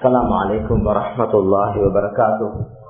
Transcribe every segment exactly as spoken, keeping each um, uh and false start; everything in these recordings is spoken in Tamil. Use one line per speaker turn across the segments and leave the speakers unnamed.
السلام عليكم ورحمة الله وبركاته.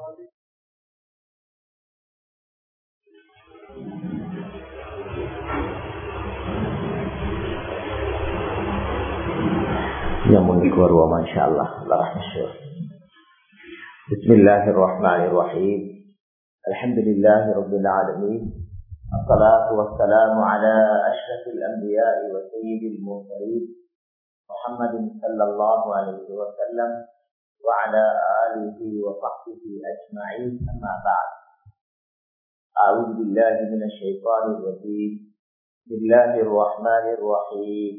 يومك وروما إن شاء الله. الله رحمة الشيخ. بسم الله الرحمن الرحيم. الحمد لله رب العالمين. الصلاة والسلام على أشرف الأنبياء وسيد المرسلين محمد صلى الله عليه وسلم وعلى آله وصحبه أجمعين. أما بعد، أعوذ بالله من الشيطان الرجيم. بسم الله الرحمن الرحيم.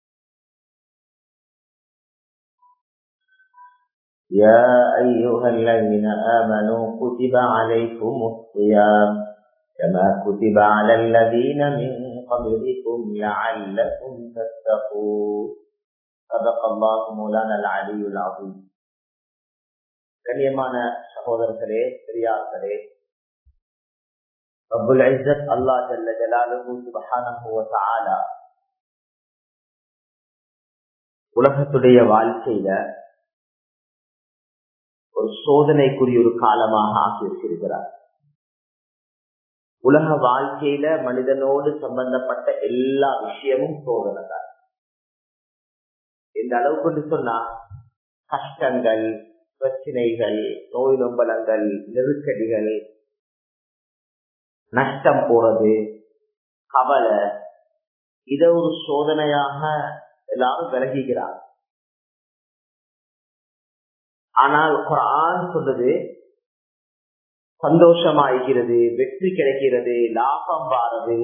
يا أيها الذين آمنوا كتب عليكم الصيام كما كتب على الذين من قبلكم لعلكم تتقون. صدق الله مولانا العلي العظيم. கண்ணியமான சகோதரர்களே, பெரியார்களே, ரப்புல் இஸ்ஸத் அல்லாஹ் ஜல்ல ஜலாலுஹு சுப்ஹானஹு வ தஆலா உலகத்துடைய வாழ்க்கையில ஒரு சோதனைக்குரிய ஒரு காலமாக ஆக்கியிருக்கிறார். உலக வாழ்க்கையில மனிதனோடு சம்பந்தப்பட்ட எல்லா விஷயமும் சோதனை தான். இந்த அளவுக்கு சொன்னா கஷ்டங்கள், பிரச்சனைகள், நோய் நொம்பலங்கள், நெருக்கடிகள், நஷ்டம் போறது, கவலை, இத ஒரு சோதனையாக எல்லாரும் விலகுகிறார். ஆனால் குர்ஆன் சொல்றது சந்தோஷமாகிறது, வெற்றி கிடைக்கிறது, லாபம் வாரது,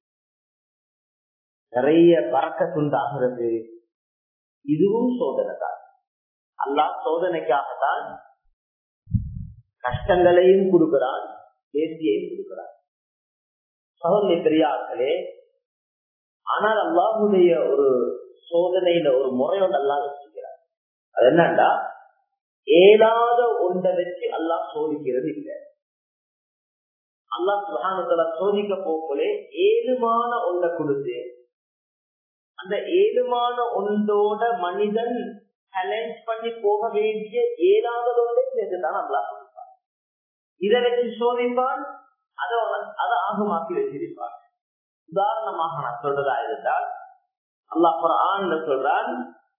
நிறைய பறக்கத்துண்டாகிறது. இதுவும் சோதனை தான். அல்லாஹ் சோதனைக்காகத்தான் கஷ்டங்களையும் கொடுக்கிறான், தேசியையும் கொடுக்கிறான். சகோதரி பெரியார்களே, ஆனால் அல்லாஹுடைய ஒரு சோதனையில ஒரு முறையோடு அல்லாஹ் வச்சுக்கிறார். அது என்னன்னா, ஏதாவது ஒன்றை வச்சு அல்லாஹ் சோதிக்கிறது இல்லை. அல்லாஹ் சுப்ஹானஹு வ தஆலா சோதிக்க போகலே ஏழுமான ஒன்றை கொடுத்து அந்த ஏழுமான ஒன்றோட மனிதன் சேலஞ்ச் பண்ணி போக வேண்டிய ஏழாவது ஒன்றை சேர்த்துதான் அல்லாஹ் கொடுப்பான். இதை வச்சு சோதிப்பான், அதை அதை ஆகமாக்கி வச்சிருப்பான். உதாரணமாக நான் சொல்றதா இருந்தால், அல்லாஹ் குர்ஆன்ல சொல்றான்,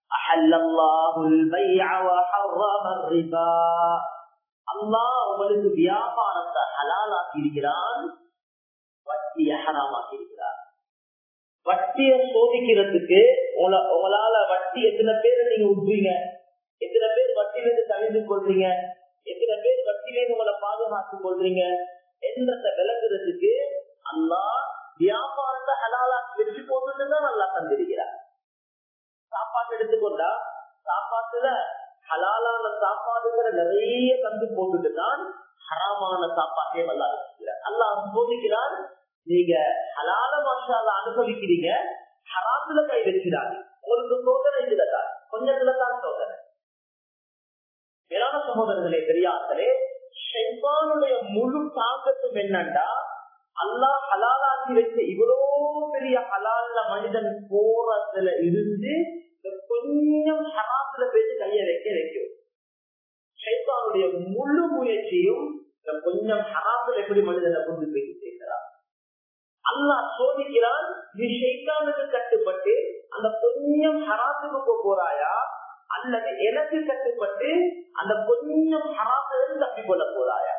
அல்லாஹ் உங்களுக்கு வியாபாரத்தை ஹலாலாக்கி இருக்கிறான், வட்டியை ஹராமாக்கி இருக்கிறார். வட்டியை சோதிக்கிறதுக்கு உங்களால வட்டி எத்தனை பேர் நீங்க விட்டுறீங்க, எத்தனை பேர் வட்டியிலிருந்து தவிர்த்து கொள்றீங்க, எத்தனை பேர் வட்டியிலிருந்து உங்களை பாதுகாத்துக் கொள்றீங்க என்றத விளக்குறதுக்கு அல்லாஹ் வியாபாரத்தை ஹலாலாக்கி வெற்றி போட்டுதான் அல்லாஹ் தந்திருக்கிறார். சாப்பாடு எடுத்துக்கொண்டா சாப்பாட்டுல ஹலாலான சாப்பாடுங்கிற நிறைய தந்து போட்டுட்டு தான் ஹராமான சாப்பாட்டே அல்லாஹ் வச்சிருக்கிறார். அல்லாஹ் சோதிக்கிறான், நீங்க ஹலால மாஷாஅல்லாஹ் அனுபவிக்கிறீங்க, ஹராத்துல கை வச்சிடாது. உங்களுக்கு சோதனை இதுலதான், கொஞ்சத்துல தான் சோதனை. மேலான சகோதரர்களே, பெரியார்களே, ஷைத்தானுடைய முழு தாக்கத்தும் என்னண்டா, அல்லாஹ் ஹலாலாக்கி வச்ச இவ்வளோ பெரிய ஹலால்ல மனிதன் போறதுல இருந்து கொஞ்சம் ஹராத்துல போயிட்டு கைய வைக்க வைக்கும். ஷைத்தானுடைய முழு முயற்சியும் கொஞ்சம் ஹராத்துல எப்படி மனிதனை கொண்டு போயிட்டு சேர்க்கிறார். அல்லாஹ் சோதிக்கிறான், நீ ஷைத்தானுக்கு கட்டுப்பட்டு அந்த கொஞ்சம் ஹராத்துக்கு போறாயா, அல்லது எனக்கு கட்டுப்பட்டு அந்த கொஞ்சம் ஹராத்திலிருந்து தப்பி கொள்ள போறாயா.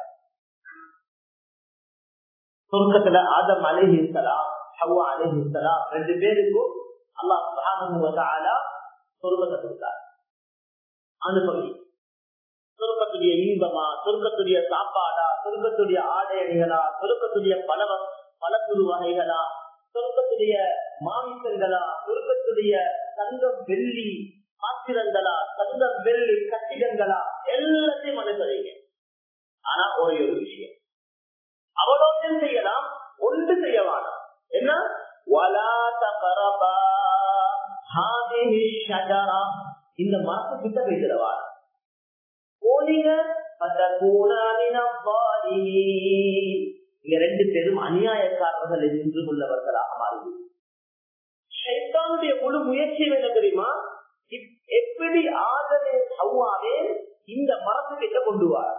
சொர்க்கத்துல ஆதம் அலைஹிஸ்ஸலாம், ஹவ்வா அலைஹிஸ்ஸலாம் ரெண்டு பேருக்கும் அல்லாஹ் சுப்ஹானஹு வ தஆலா சொர்க்கத்தை கொடுத்தார். அனுபவி, சொர்க்கத்துடைய இன்பமா, சொர்க்கத்துடைய சாப்பாடா, சொர்க்கத்துடைய ஆடை அணிகளா, சொர்க்கத்துடைய பல பலக்குழு வகைகளா, சொர்க்கத்துடைய மாமிசங்களா, சொர்க்கத்துடைய தங்கம் வெள்ளி பாத்திரங்களா, தங்கம் வெள்ளி கட்டிடங்களா, எல்லாத்தையும் அனுபவிங்க. ஆனா ஒரே ஒரு விஷயம், அவளோட செய்யலாம், ஒன்று செய்யவானா. என்ன? இந்த மரத்தை கிட்ட பேசுறவா போனீங்க, இங்க ரெண்டு பேரும் அநியாயக்காரர்கள் என்று உள்ளவர்களாக மாறுது. ஷைத்தானுடைய முழு முயற்சி என்ன தெரியுமா? எப்படி ஆதரவு ஹவ்வாவே இந்த மரத்துக்கிட்ட கொண்டு வார்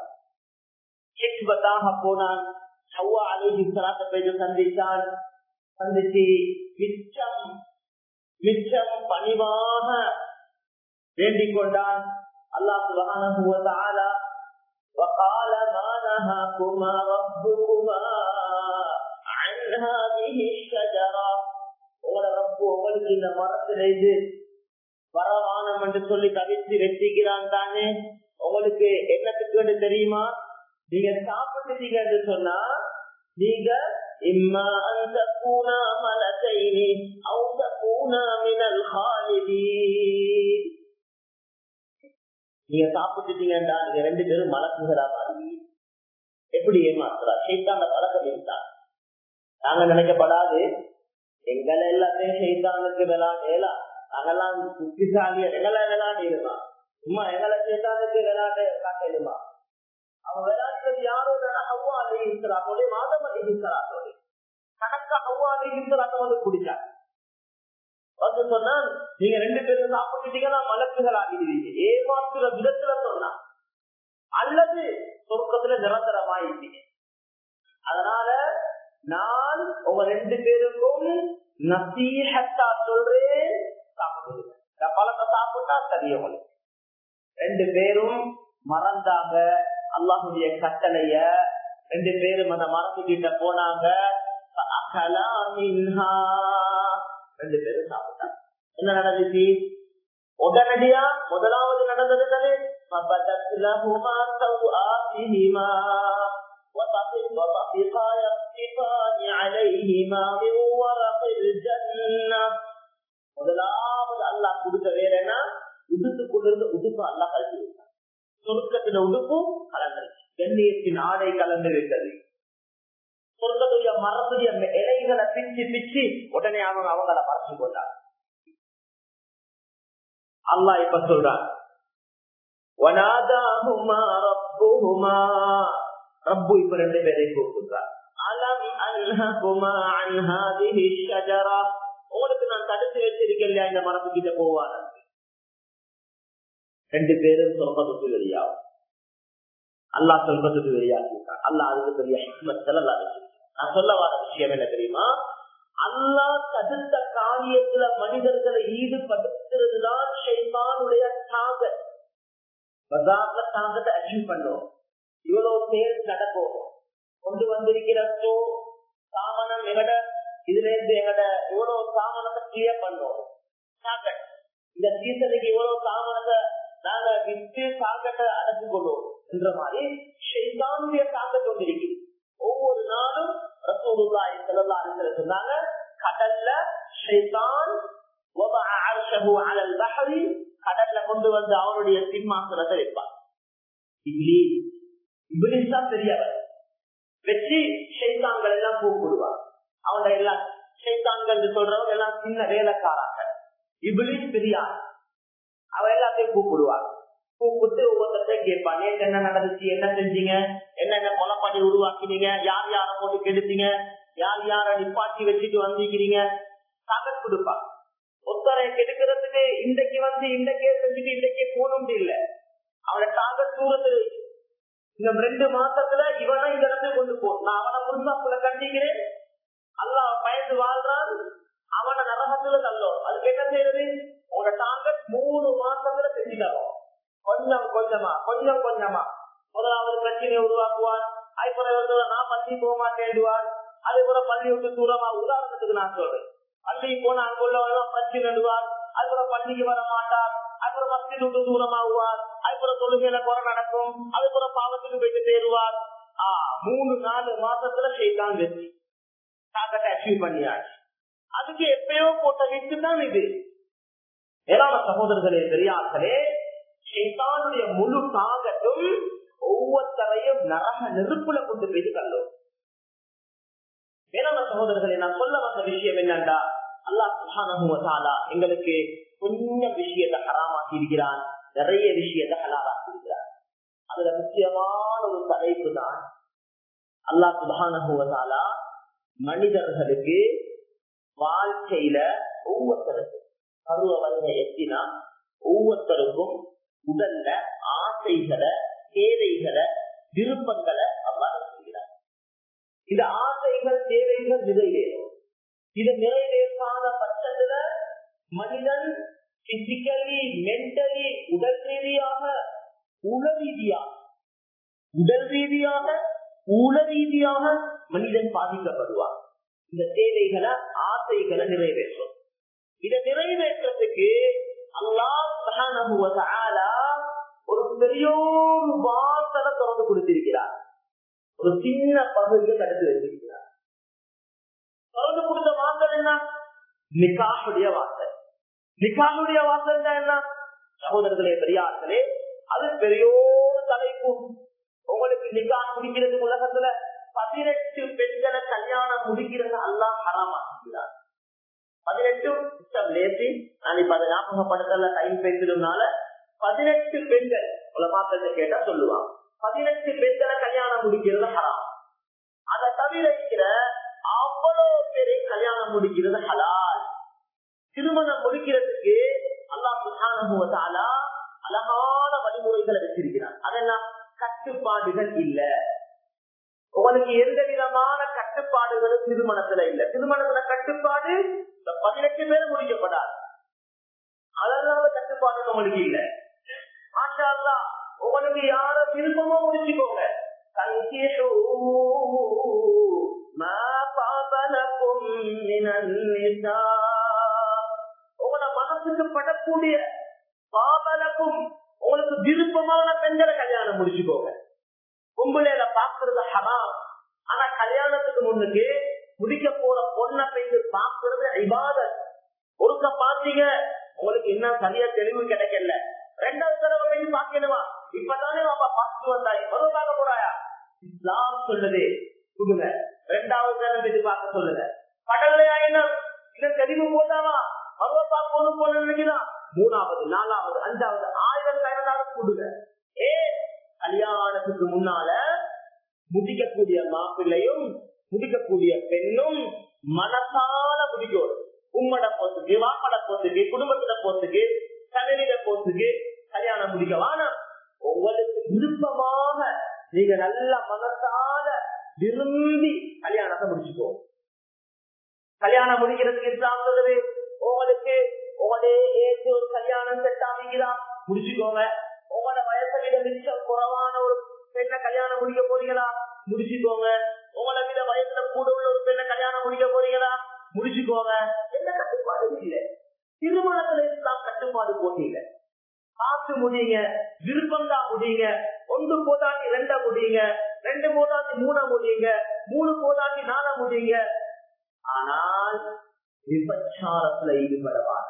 போனான். ஹவ்வா அலைஹி ஸலாத்து வஸலாம் சந்தித்தான். சந்திச்சு மிச்சம் மிச்சம் பணிவாக வேண்டிக் கொண்டான். அல்லாஹ் சுப்ஹானஹு வ தஆலா وقال ما نهاكما ربكما عن هذه الشجرة உங்களோட ரப்பு உங்களுக்கு இந்த மரத்திலிருந்து வரவானம் என்று சொல்லி தவிர்த்து வெற்றிக்கிறான் தானே, உங்களுக்கு என்னத்துக்கு தெரியுமா? நீங்க சாப்பிட்டுட்டீங்க என்று சொன்னா நீங்க இம்மா அந்த பூனா மலத்தைனி அவங்க பூனா மினல் ஹாலிதீன். நீங்க சாப்பிட்டுட்டீங்கடா நீங்க ரெண்டு பேரும் மலக்குகிறா மாதிரி. எப்படி ஏமாத்துறா ஷைத்தான பழக்கம் இருந்தான். நாங்க நினைக்கப்படாது எங்களை எல்லாத்தையும் ஷைத்தானுக்கு விளையாடலாம், நாங்கெல்லாம் புத்திசாலிய எங்களை விளையாடிடுமா, சும்மா எங்களை ஷைத்தானுக்கு விளையாட காட்டிடுமா. அவன் விளையாடுறது யாரோட ஹவ்வா அலைஹிஸ்ஸலாத்தோட ஆதம் அலைஹிஸ்ஸலாத்தோட கணக்கா ஹவ்வா அலைஹிஸ்ஸலாத்த வந்து குடிச்சாங்க. வந்து சொன்னா நீங்க ரெண்டு பேரும் சாப்பிட்டுட்டீங்கன்னா மலக்குகள் ஆகிடுவீங்க. ஏமாத்துற விதத்துல சொன்னா அல்லது சொர்க்கத்துல நிரந்தரமாயிட்டீங்க. அதனால நான் உங்க ரெண்டு பேருக்கும் நசீஹத்தா சொல்றேன், சாப்பிடுங்க. பழத்தை சாப்பிட்டா சரியவங்க. ரெண்டு பேரும் மறந்தாங்க அல்லாஹுடைய கட்டளைய. ரெண்டு பேரும் அந்த மரத்துக்கிட்ட போனாங்க. ரெண்டு பேரும் சாப்பிட்டாங்க. என்ன நடந்துச்சு? உடனடியா முதலாவது நடந்தது தானே முதலாவது அல்லாஹ் கொடுத்த வேலைன்னா உடுத்து கொண்டிருந்த உடுப்பு அல்லாஹ் கலந்து விட்டார். சொர்க்கத்தின் உடுப்பும் கலந்துருச்சு, கண்ணியத்தின் ஆடை கலந்து விட்டது. சொர்க்கத்துடைய மரத்துடைய இலைகளை பிச்சு பிச்சு உடனே அவங்க அவங்கள மறைச்சு கொண்டார். அல்லாஹ் இப்ப சொல்றார் ரப்பு இப்ப ரெண்டு பேரை கூப்பிடுறார். உங்களுக்கு நான் தடுத்து வச்சிருக்கேன் இல்லையா இந்த மரத்துக்கிட்ட போவார். ரெண்டு பேரும் சொர்க்கத்துக்கு வெளியாகும். அல்லாஹ் சொர்க்கத்துக்கு வெளியாகிட்டான். அல்லாஹ் அதுக்கு பெரிய ஹிக்மத் அல்லாஹ். நான் சொல்ல வர விஷயம் என்ன தெரியுமா? அல்லாஹ் தடுத்த காரியத்துல மனிதர்களை ஈடுபடுத்துறதுதான் ஷைத்தானுடைய டார்கெட். பஜார்ல டார்கெட் அச்சீவ் பண்ணுவோம். இவ்வளவு பேர் நடக்கும் கொண்டு வந்திருக்கிற சாமனம் எங்கட இதுல இருந்து எங்கட இவ்வளவு சாமனத்தை கிளியர் பண்ணுவோம். டார்கெட் இந்த சீசனுக்கு இவ்வளவு சாமனத்தை நாங்க விட்டு டார்கெட்டை அடைச்சு கொள்வோம் என்ற மாதிரி ஷைத்தானுடைய டார்கெட் கொண்டிருக்கிறது. ஒவ்வொரு நாளும் ரசூலுல்லாஹி ஸல்லல்லாஹு அலைஹி வஸல்லம் சொன்னாங்க, கடல்ல ஷைத்தான் வதஅ அர்ஷஹு அலல் பஹரி, கடல்ல கொண்டு வந்து அவருடைய சிம்மாசனத்தை வைப்பார். இப்லீஸ் இப்லீஸ் தான் பெரியவர். வெற்றி ஷைத்தான்கள் எல்லாம் கூப்பிடுவார். அவங்க எல்லாம் ஷைத்தான்கள் சொல்றவங்க எல்லாம் சின்ன வேலைக்காராங்க. இப்லீஸ் பெரியார், அவர் எல்லாத்தையும் கூப்பிடுவார். கூப்பிட்டு ஒவ்வொருத்தையும் கேட்பான், நேற்று என்ன நடந்துச்சு, என்ன செஞ்சீங்க, என்னென்ன கொலைப்பாடி உருவாக்கினீங்க, யார் யார போட்டு கெடுத்தீங்க, யார் யார நிப்பாட்டி வச்சுட்டு வந்திருக்கிறீங்க, தகவல் கொடுப்பா. ஒத்தரை கெடுக்கிறதுக்கு இன்றைக்கு வந்து இன்றைக்கே செஞ்சுட்டு இன்றைக்கே போகணும் இல்ல, அவனை தாக்கத் தூரத்து இந்த ரெண்டு மாசத்துல இவனை இந்த இடத்துல கொண்டு போ, நான் அவனை முன்சாப்புல கண்டிக்கிறேன், அல்லாஹ் பயந்து வாழ்றான், அவனை நரகத்துல தள்ளும். அதுக்கு என்ன செய்யறது? உங்க தாக்கத் மூணு மாசத்துல செஞ்சுட்டாரோ கொஞ்சம் கொஞ்சமா கொஞ்சம் கொஞ்சமா முதலாவது பிரச்சனையை உருவாக்குவார். அதுபோல நான் பள்ளி போக மாட்டேன்டுவார். அதே போல பள்ளி விட்டு தூரமா, உதாரணத்துக்கு நான் சொல்றேன், பள்ளி போன அங்குள்ள பிரச்சனை நடுவார். அதுபோல பள்ளிக்கு வர மாட்டார். அதுபோல மஸ்ஜித் விட்டு தூரமாகுவார். அதுபோல தொழுகையில குறை நடக்கும். அதுபோல பாவத்துக்கு போயிட்டு சேருவார். ஆஹ் மூணு நாலு மாசத்துல ஷைத்தான் வெற்றி டார்கெட்டை அச்சீவ் பண்ணியாச்சு. அதுக்கு எப்பயோ போட்ட ஹிட்டு தான் இது. ஏராள சகோதரர்களே பெரியார்களே, ஷைத்தானுடைய முழு தாகத்தும் ஒவ்வொருத்தரையும் நரக நெருப்புல கொண்டு போய் தள்ளும். வேளாண் சகோதரர்களை நான் சொல்ல வந்த விஷயம் என்னண்டா, அல்லாஹ் சுப்ஹானஹு வ தஆலா எங்களுக்கு கொஞ்சம் விஷயத்தை ஹராமாக்கி இருக்கிறான், நிறைய விஷயத்தை ஹலாலாக்கி இருக்கிறான். அதுல முக்கியமான ஒரு தலைப்பு தான் அல்லாஹ் சுப்ஹானஹு வ தஆலா மனிதர்களுக்கு வாழ்க்கையில ஒவ்வொருத்தருக்கு பருவ வயதை எத்தினா ஒவ்வொருத்தருக்கும் உடல்ல ஆசைகளை, தேவைகளை, விருப்பங்களை அவ்வாறு செய்கிறார். இந்த ஆசைகள், தேவைகள் நிறைவேறும். இது நிறைவேற்றாத பட்சத்துல மனிதன் பிசிக்கலி, மென்டலி, உடல் ரீதியாக, உள ரீதியாக உடல் ரீதியாக உள ரீதியாக மனிதன் பாதிக்கப்படுவார். இந்த தேவைகளை, ஆசைகளை நிறைவேற்றும். இதை நிறைவேற்றத்துக்கு அல்லாஹ் சுப்ஹானஹு வ தஆலா ஒரு பெரியோரு வாசலை திறந்து கொடுத்திருக்கிறார். ஒரு சின்ன பகுதியை தடுத்து வைத்திருக்கிறார். திறந்து கொடுத்த வாசல் என்ன? நிக்காஹுடைய வாசல். நிக்காஹுடைய வாசல் தான் என்ன? சகோதரர்களே, பெரியார்களே, அது பெரியோரு தலைப்பு. உங்களுக்கு நிக்காஹ் முடிக்கிறது உலகத்துல பதினெட்டு பெண்களை கல்யாணம் முடிக்கிறது அல்லாஹ் ஹராமாக்குகிறார். பதினெட்டு லேசி நான் இப்ப அதை ஞாபகப்படுத்தல, டைம் பேசுறதுனால பதினெட்டு பெண்கள் உலமாக்கள் கேட்டா சொல்லுவாங்க. பதினெட்டு பெண்களை கல்யாணம் முடிக்கிறது ஹராம். அதை தவிர இருக்கிற அவ்வளவு பேரை கல்யாணம் முடிக்கிறது ஹலால். திருமணம் முடிக்கிறதுக்கு அல்லாஹ் சுப்ஹானஹு வ தஆலா அழகான வழிமுறைகளை வச்சிருக்கிறார். அதெல்லாம் கட்டுப்பாடுகள் இல்ல. உங்களுக்கு எந்த விதமான கட்டுப்பாடுகளும் திருமணத்துல இல்ல. திருமணத்துல கட்டுப்பாடு பதினெட்டு பேரும் முடிக்கப்படாது. அதனால கட்டுப்பாடு உங்களுக்கு இல்ல. மாஷா அல்லாஹ், உங்களுக்கு யார விருப்பமோ முடிச்சுக்கோங்க. உங்களோட மனசுக்கு படக்கூடிய பாபலக்கும் உங்களுக்கு விருப்பமான பெண்களை கல்யாணம் முடிச்சுக்கோங்க. கும்பலையில பாக்குறது ஹராம். ஆனா கல்யாணத்துக்கு முன்னுக்கு முடிக்க போற பொண்ணை பெய்து பாக்குறது இபாதத். ஒருக்க பாத்தீங்க, உங்களுக்கு இன்னும் சரியா தெளிவு கிடைக்கல, ரெண்டாவது தடவை பெய்து பாக்கணுமா? இப்பதானே பாப்பா பார்த்து வந்தாய், மறுவாக போறாயா? இஸ்லாம் சொல்லுது கொடுங்க, ரெண்டாவது தடவை பெய்து பார்க்க சொல்லுங்க. கடலையா என்ன இன்னும் தெளிவு போதாமா? மறுவா பார்க்கணும் போல நினைக்கிறான். மூணாவது, நாலாவது, அஞ்சாவது, ஆயிரம் கயனாலும் கொடுங்க. ஏ கல்யாணத்துக்கு முன்னால முடிக்கக்கூடிய மாப்பிள்ளையும் முடிக்கக்கூடிய பெண்ணும் மனசால முடிக்கணும். உம்மட போத்துக்கு, வாப்பட போத்துக்கு, குடும்பத்திட போத்துக்கு, கல்வியிட போத்துக்கு கல்யாணம் முடிக்கவான உங்களுக்கு விருப்பமாக நீங்க நல்ல மனசால விரும்பி கல்யாணத்தை முடிச்சுக்கோ. கல்யாணம் முடிக்கிறதுக்கு இஸ்லாம் சொல்லுது, உங்களுக்கு உங்களே ஏற்று ஒரு கல்யாணம் செட் ஆகிங்களா முடிச்சுக்கோங்க. உங்களோட வயசை விட மிச்சம் குறைவான ஒரு பெண்ணை கல்யாணம் முடிக்க போறீங்களா முடிச்சுக்கோங்க. உங்களை விட வயசுல கூட உள்ள ஒரு பெண்ணை கல்யாணம் முடிக்க போறீங்களா முடிச்சுக்கோங்க. எந்த கட்டுப்பாடு இல்லை. திருமணத்துல இஸ்லாம் கட்டுப்பாடு போட்டீங்க. பார்த்து முடியுங்க, விருப்பம் தான் முடியுங்க. ஒன்று போதாட்டி ரெண்ட முடியுங்க, ரெண்டு போதாட்டி மூண முடியுங்க, மூணு போதாட்டி நாள முடியுங்க. ஆனால் விபச்சாரத்துல ஈடுபடவாங்க.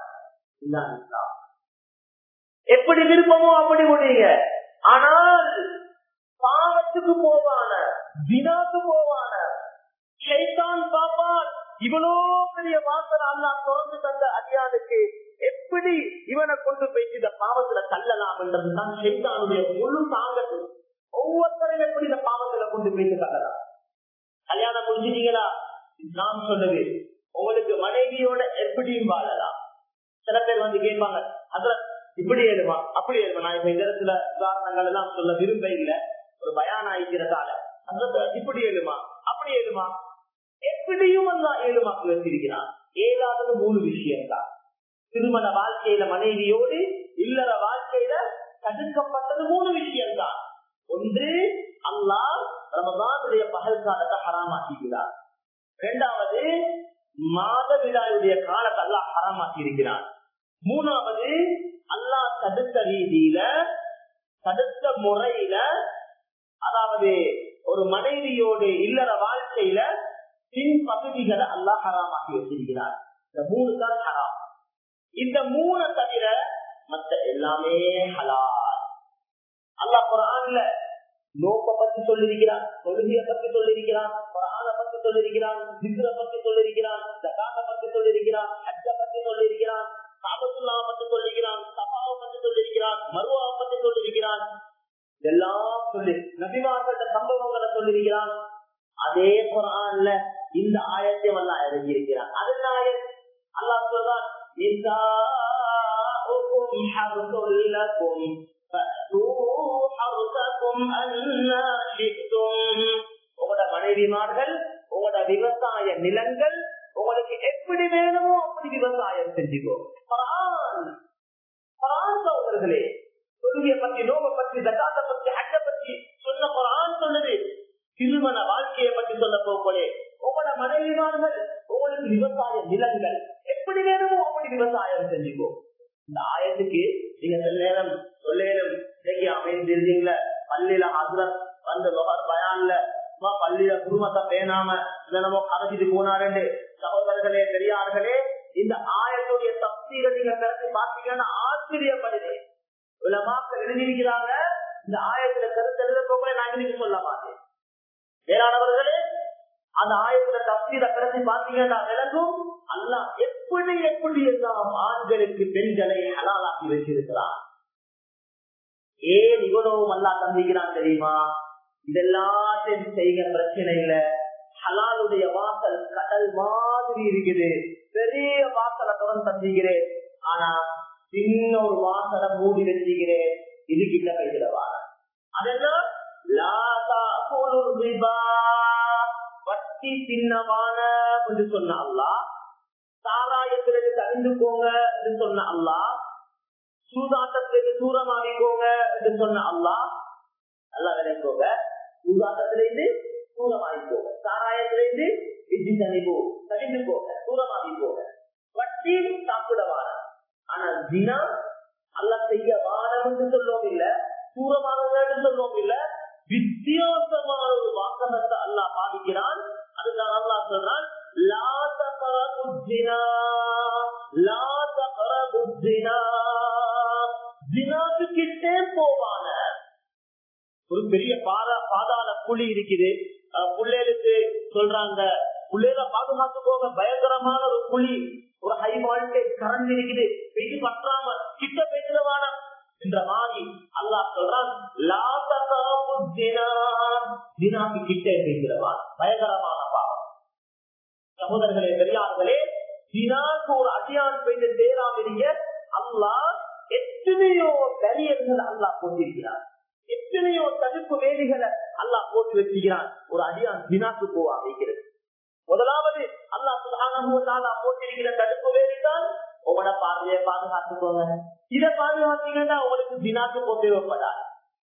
எப்படி விருப்பமோ அப்படி முடியுங்க. ஆனால் பாவத்துக்கு போவான, வினாக்கு போவான, ஷைத்தான் பாப்பான். இவ்வளோ பெரிய வாசல் அல்லாஹ் திறந்து தந்த அடியானுக்கு எப்படி இவனை கொண்டு போயிட்டு இந்த பாவத்துல தள்ளலாம் என்றதுதான் ஷைத்தானுடைய முழு தாங்கத்து. ஒவ்வொருத்தரும் எப்படி இந்த பாவத்துல கொண்டு போயிட்டு தள்ளலாம். கல்யாணம் முடிஞ்சிட்டீங்களா? நான் சொன்னது உங்களுக்கு மனைவியோட எப்படியும் வாழலாம். சில பேர் வந்து கேட்பாங்க, அதுல இப்படி எழுமா அப்படி எழுமா. நான் இப்ப இந்த இடத்துல உதாரணங்கள் எல்லாம் சொல்ல விரும்ப இல்லை, ஒரு பயான் ஆயிக்கிறதால அந்த இப்படி எழுமா அப்படி எழுமா எப்படியும் எல்லாம் ஏழுமாக்கு வச்சிருக்கிறான். ஏழாவது மூணு விஷயம் தான். திருமண வாழ்க்கையில மனைவியோடு இல்லற வாழ்க்கையில தடுக்கப்பட்டது மூணு விஷயம் தான். ஒன்று, அல்லாஹ் ரமதானுடைய பகல் காலத்தை ஹராமாக்கிறார். இரண்டாவது, மாதவிடாயுடைய காலத்தை அல்லாஹ் ஹராமாக்கி இருக்கிறார். மூணாவது, அல்லாஹ் தடுத்த ரீதியில தடுத்த முறையில, அதாவது ஒரு மனைவியோடு இல்லற வாழ்க்கையில பின் பகுதிகளை அல்லாஹ் ஹராமாக்கி வச்சிருக்கிறார். இந்த மூணு தான் ஹராம். இந்த மூணு தவிர மற்ற எல்லாமே ஹலால். அல்லாஹ் குர்ஆன்ல நோக்க பத்தி சொல்லிருக்கிறான், தொழுகைய பத்தி சொல்லிருக்கிறான், குர்ஆன பத்தி சொல்லிருக்கிறான், திக்ர பத்தி சொல்லிருக்கிறான், ஜகாத பத்தி சொல்லிருக்கிறான், ஹஜ்ஜ பத்தி சொல்லிருக்கிறான், காபத்துல்லாஹ பத்தி சொல்லிருக்கிறான், சஃபாவ பத்தி சொல்லிருக்கிறான், மர்வா பத்தி சொல்லிருக்கிறான். இதெல்லாம் சொல்லி நபிமார்களோட சம்பவங்களை சொல்லிருக்கிறான். அதே குர்ஆன்ல இந்த ஆயத்தை அல்லாஹ் இறங்கி இருக்கிறான். அதன் ஆயத் அல்லாஹ் சொல்றான், நிசாஉக்கும் உங்களோட மனைவிமார்கள் உங்களோட விவசாய நிலங்கள் உங்களுக்கு எப்படி வேணுமோ அப்படி விவசாயம் செஞ்சுக்கோ. அவர்களே தொழுகையை பற்றி, நோவை பற்றி, ஜகாத்தை பற்றி, ஹஜ்ஜை பற்றி சொன்ன குர்ஆன் சொல்லுது. திருமண வாழ்க்கையை பற்றி சொல்ல போகலே உங்களோட மனைவிமார்கள் உங்களுக்கு விவசாய நிலங்கள் எப்படி வேணுமோ அப்படி விவசாயம் செஞ்சுக்கோ. இந்த ஆயத்துக்கு நீங்க சில நேரம் சொல்லேலும் இன்னைக்கு அமைந்திருந்தீங்கள பள்ளியில ஹஸ்ரத் வந்து பயான்ல பள்ளியில குடும்பத்தை பேணாம என்னமோ கதைச்சிட்டு போனாரு. சகோதரர்களே, பெரியார்களே, இந்த ஆயத்துடைய தப்சீரை நீங்க கருத்து பார்த்தீங்கன்னா ஆச்சரியப்படுது. உலமாக்கள் எழுதியிருக்கிறாங்க. இந்த ஆயத்துல கருத்து எழுத போக நான் இன்னைக்கு சொல்ல மாட்டேன். வேளாணவர்களே, அந்த ஆயத்துல தப்சீரை கருத்து பார்த்தீங்கன்னா விளக்கும் அல்லாஹ் எப்படி எப்படி எல்லாம் ஆண்களுக்கு பெண்களை ஹலாலாக்கி வச்சிருக்கிறார். ஏன் இவ்வளவும் அல்லாஹ் தந்திக்கிறான் தெரியுமா? இதெல்லாத்தையும் செய்ய பிரச்சனை இல்ல. ஹலாலுடைய வாசல் கடல் மாதிரி இருக்குது. பெரிய வாசலை தொடர்ந்து தந்திக்கிறேன், ஆனா சின்ன ஒரு வாசலை மூடி வச்சுக்கிறேன். இது கிட்ட கைவிடவா? அதெல்லாம் வட்டி சின்னமான என்று சொன்ன அல்லாஹ், சாராயத்திற்கு தவிர்த்து போங்க என்று சொன்ன அல்லாஹ், சூதாட்டத்திற்கு தூரமாகிக்கோங்க என்று சொன்ன அல்லாஹ், நல்லா விளைக்கோங்க. சூதாட்டத்திலிருந்து தூரமாகிக்கோங்க, சாராயத்திலிருந்து விஜி தனிப்போ தவிர்த்து போங்க, தூரமாகிக்கோங்க. வட்டி சாப்பிடவான, ஆனா தினா அல்ல செய்ய வாரம் என்று சொல்லவும் இல்லை, தூரமாக சொல்லவும் இல்லை. வித்தியாசமான ஒரு வாசகத்தை அல்லாஹ் பாதிக்கிறான். அதுதான் அல்லாஹ் சொல்றான், லா தக்ரபு ஸினா, லா தக்ரபு ஸினா. ஜினாக்கு கிட்டே போவான. ஒரு பெரிய பாதா பாதாள குழி இருக்குது. பிள்ளைகளுக்கு சொல்றாங்க, பிள்ளைகளை பாதுகாத்து போக பயங்கரமான ஒரு குழி, ஒரு ஹை வால்டேஜ் கரண்ட் இருக்குது, வெயில் பற்றாம கிட்ட பேசுறவான என்ற மாதிரி அல்லாஹ் சொல்றான், லா தக்ரபு ஸினா. ஜினாக்கு கிட்டே பேசுறவான் பயங்கரமான பாவம். சகோதரர்களே, பெரியார்களே, ஜினாக்கு ஒரு அடியான் பெய்த தேராமிரிய அல்லாஹ் எத்தனையோ கரியர்கள் அல்லாஹ் போட்டிருக்கிறார், எத்தனையோ தடுப்பு வேலிகளை அல்லாஹ் போட்டு வச்சுக்கிறான். ஒரு அடியான் ஜினாக்கு போவா வைக்கிறது. முதலாவது அல்லாஹ் சுப்ஹானஹு வ தஆலா போட்டிருக்கிற தடுப்பு வேலிதான் உங்களோட பார்வையை பாதுகாத்துக்கோங்க. இதை பாதுகாத்தீங்கன்னா உங்களுக்கு ஜினாக்கு போட்டு வைப்பதால்